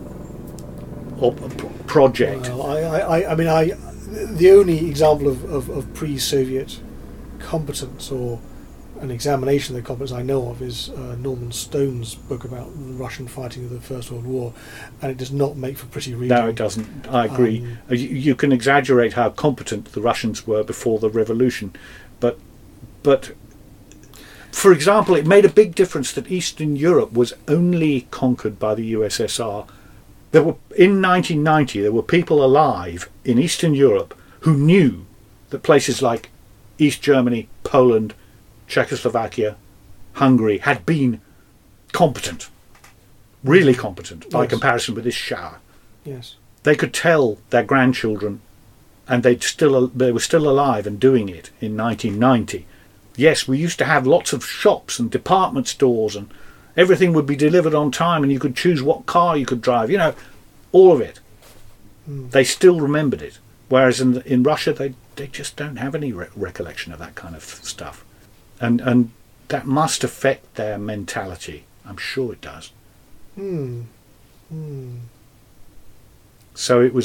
[SPEAKER 2] project.
[SPEAKER 1] Well, the only example of pre-Soviet competence or an examination of the competence I know of is Norman Stone's book about the Russian fighting of the First World War, and it does not make for pretty reading.
[SPEAKER 2] No, it doesn't. I agree. You can exaggerate how competent the Russians were before the revolution, but for example, it made a big difference that Eastern Europe was only conquered by the USSR. In 1990, there were people alive in Eastern Europe who knew that places like East Germany, Poland, Czechoslovakia, Hungary had been competent, really competent, by comparison with this Shah.
[SPEAKER 1] Yes.
[SPEAKER 2] They could tell their grandchildren, and they were still alive and doing it in 1990. Yes, we used to have lots of shops and department stores, and everything would be delivered on time, and you could choose what car you could drive. All of it. They still remembered it, whereas in Russia they just don't have any recollection of that kind of stuff. And that must affect their mentality. I'm sure it does. So it was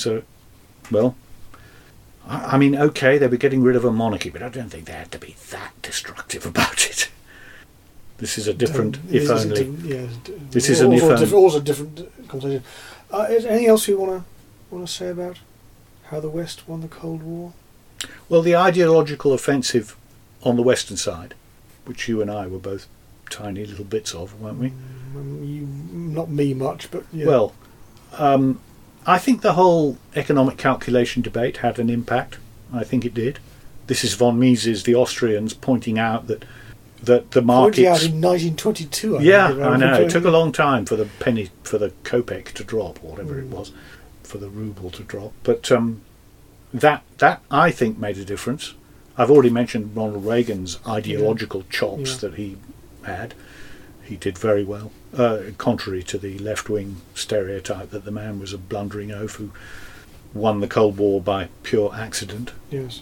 [SPEAKER 2] okay, they were getting rid of a monarchy, but I don't think they had to be that destructive about it. This is a different, if only. This is an if only.
[SPEAKER 1] Also a different conversation. Is there anything else you want to say about how the West won the Cold War?
[SPEAKER 2] Well, the ideological offensive on the Western side, which you and I were both tiny little bits of, weren't we?
[SPEAKER 1] Not me much, but yeah.
[SPEAKER 2] Well, I think the whole economic calculation debate had an impact. I think it did. This is von Mises, the Austrians, pointing out that the markets...
[SPEAKER 1] Pointing out in 1922,
[SPEAKER 2] I know. It took a long time for the kopeck to drop, or whatever it was, for the ruble to drop. But that I think made a difference. I've already mentioned Ronald Reagan's ideological chops that he had. He did very well, contrary to the left-wing stereotype that the man was a blundering oaf who won the Cold War by pure accident.
[SPEAKER 1] Yes.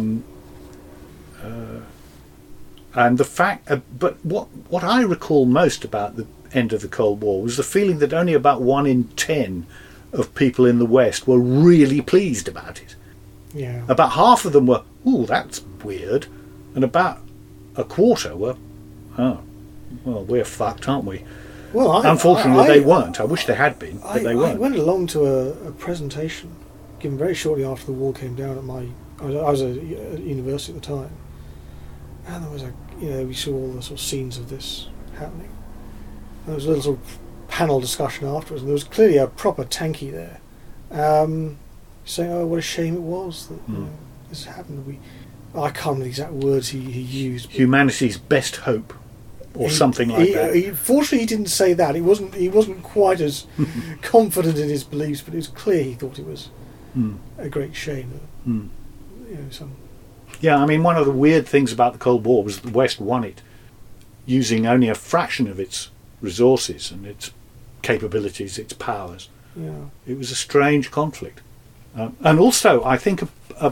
[SPEAKER 2] And the fact, but what I recall most about the end of the Cold War was the feeling that only about 1 in 10 of people in the West were really pleased about it.
[SPEAKER 1] Yeah.
[SPEAKER 2] About half of them were, "Ooh, that's weird," and about a quarter were, "Oh, well, we're fucked, aren't we?"
[SPEAKER 1] Well,
[SPEAKER 2] Unfortunately, they weren't. I wish they had been, but they weren't.
[SPEAKER 1] I went along to a presentation given very shortly after the war came down I was at university at the time, and there was we saw all the sort of scenes of this happening. And there was a little sort of panel discussion afterwards, and there was clearly a proper tankie there, saying, "Oh, what a shame it was that this happened." I can't remember the exact words he used.
[SPEAKER 2] Humanity's best hope, or something like that.
[SPEAKER 1] Fortunately, he didn't say that. He wasn't quite as confident in his beliefs, but it was clear he thought it was a great shame that
[SPEAKER 2] Yeah, I mean, one of the weird things about the Cold War was that the West won it using only a fraction of its resources and its capabilities, its powers.
[SPEAKER 1] Yeah.
[SPEAKER 2] It was a strange conflict. And also, I think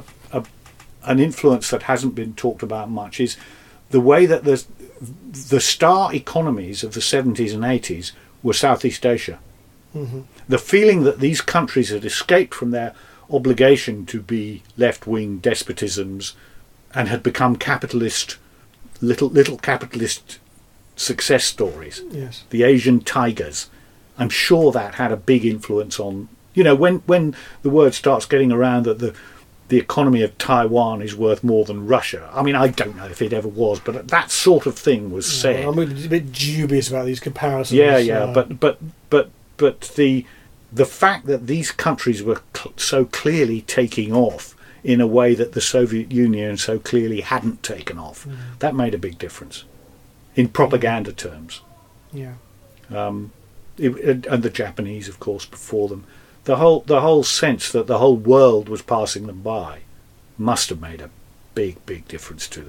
[SPEAKER 2] an influence that hasn't been talked about much is the way that the star economies of the 70s and 80s were Southeast Asia.
[SPEAKER 1] Mm-hmm.
[SPEAKER 2] The feeling that these countries had escaped from their obligation to be left-wing despotisms and had become capitalist, little capitalist success stories.
[SPEAKER 1] Yes.
[SPEAKER 2] The Asian tigers. I'm sure that had a big influence on, when the word starts getting around that the economy of Taiwan is worth more than Russia. I mean, I don't know if it ever was, but that sort of thing was said.
[SPEAKER 1] I'm a bit dubious about these comparisons.
[SPEAKER 2] Yeah, but the fact that these countries were so clearly taking off in a way that the Soviet Union so clearly hadn't taken off, that made a big difference in propaganda terms.
[SPEAKER 1] Yeah.
[SPEAKER 2] And the Japanese, of course, before them. The whole sense that the whole world was passing them by must have made a big difference to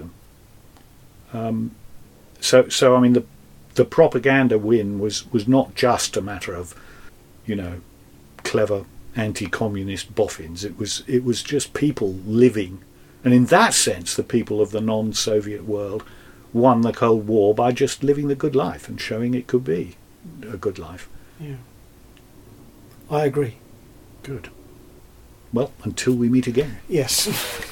[SPEAKER 2] them. So I mean, the propaganda win was not just a matter of, clever anti-communist boffins. It was just people living, and in that sense, the people of the non-Soviet world won the Cold War by just living the good life and showing it could be a good life.
[SPEAKER 1] Yeah. I agree.
[SPEAKER 2] Good. Well, until we meet again.
[SPEAKER 1] Yes.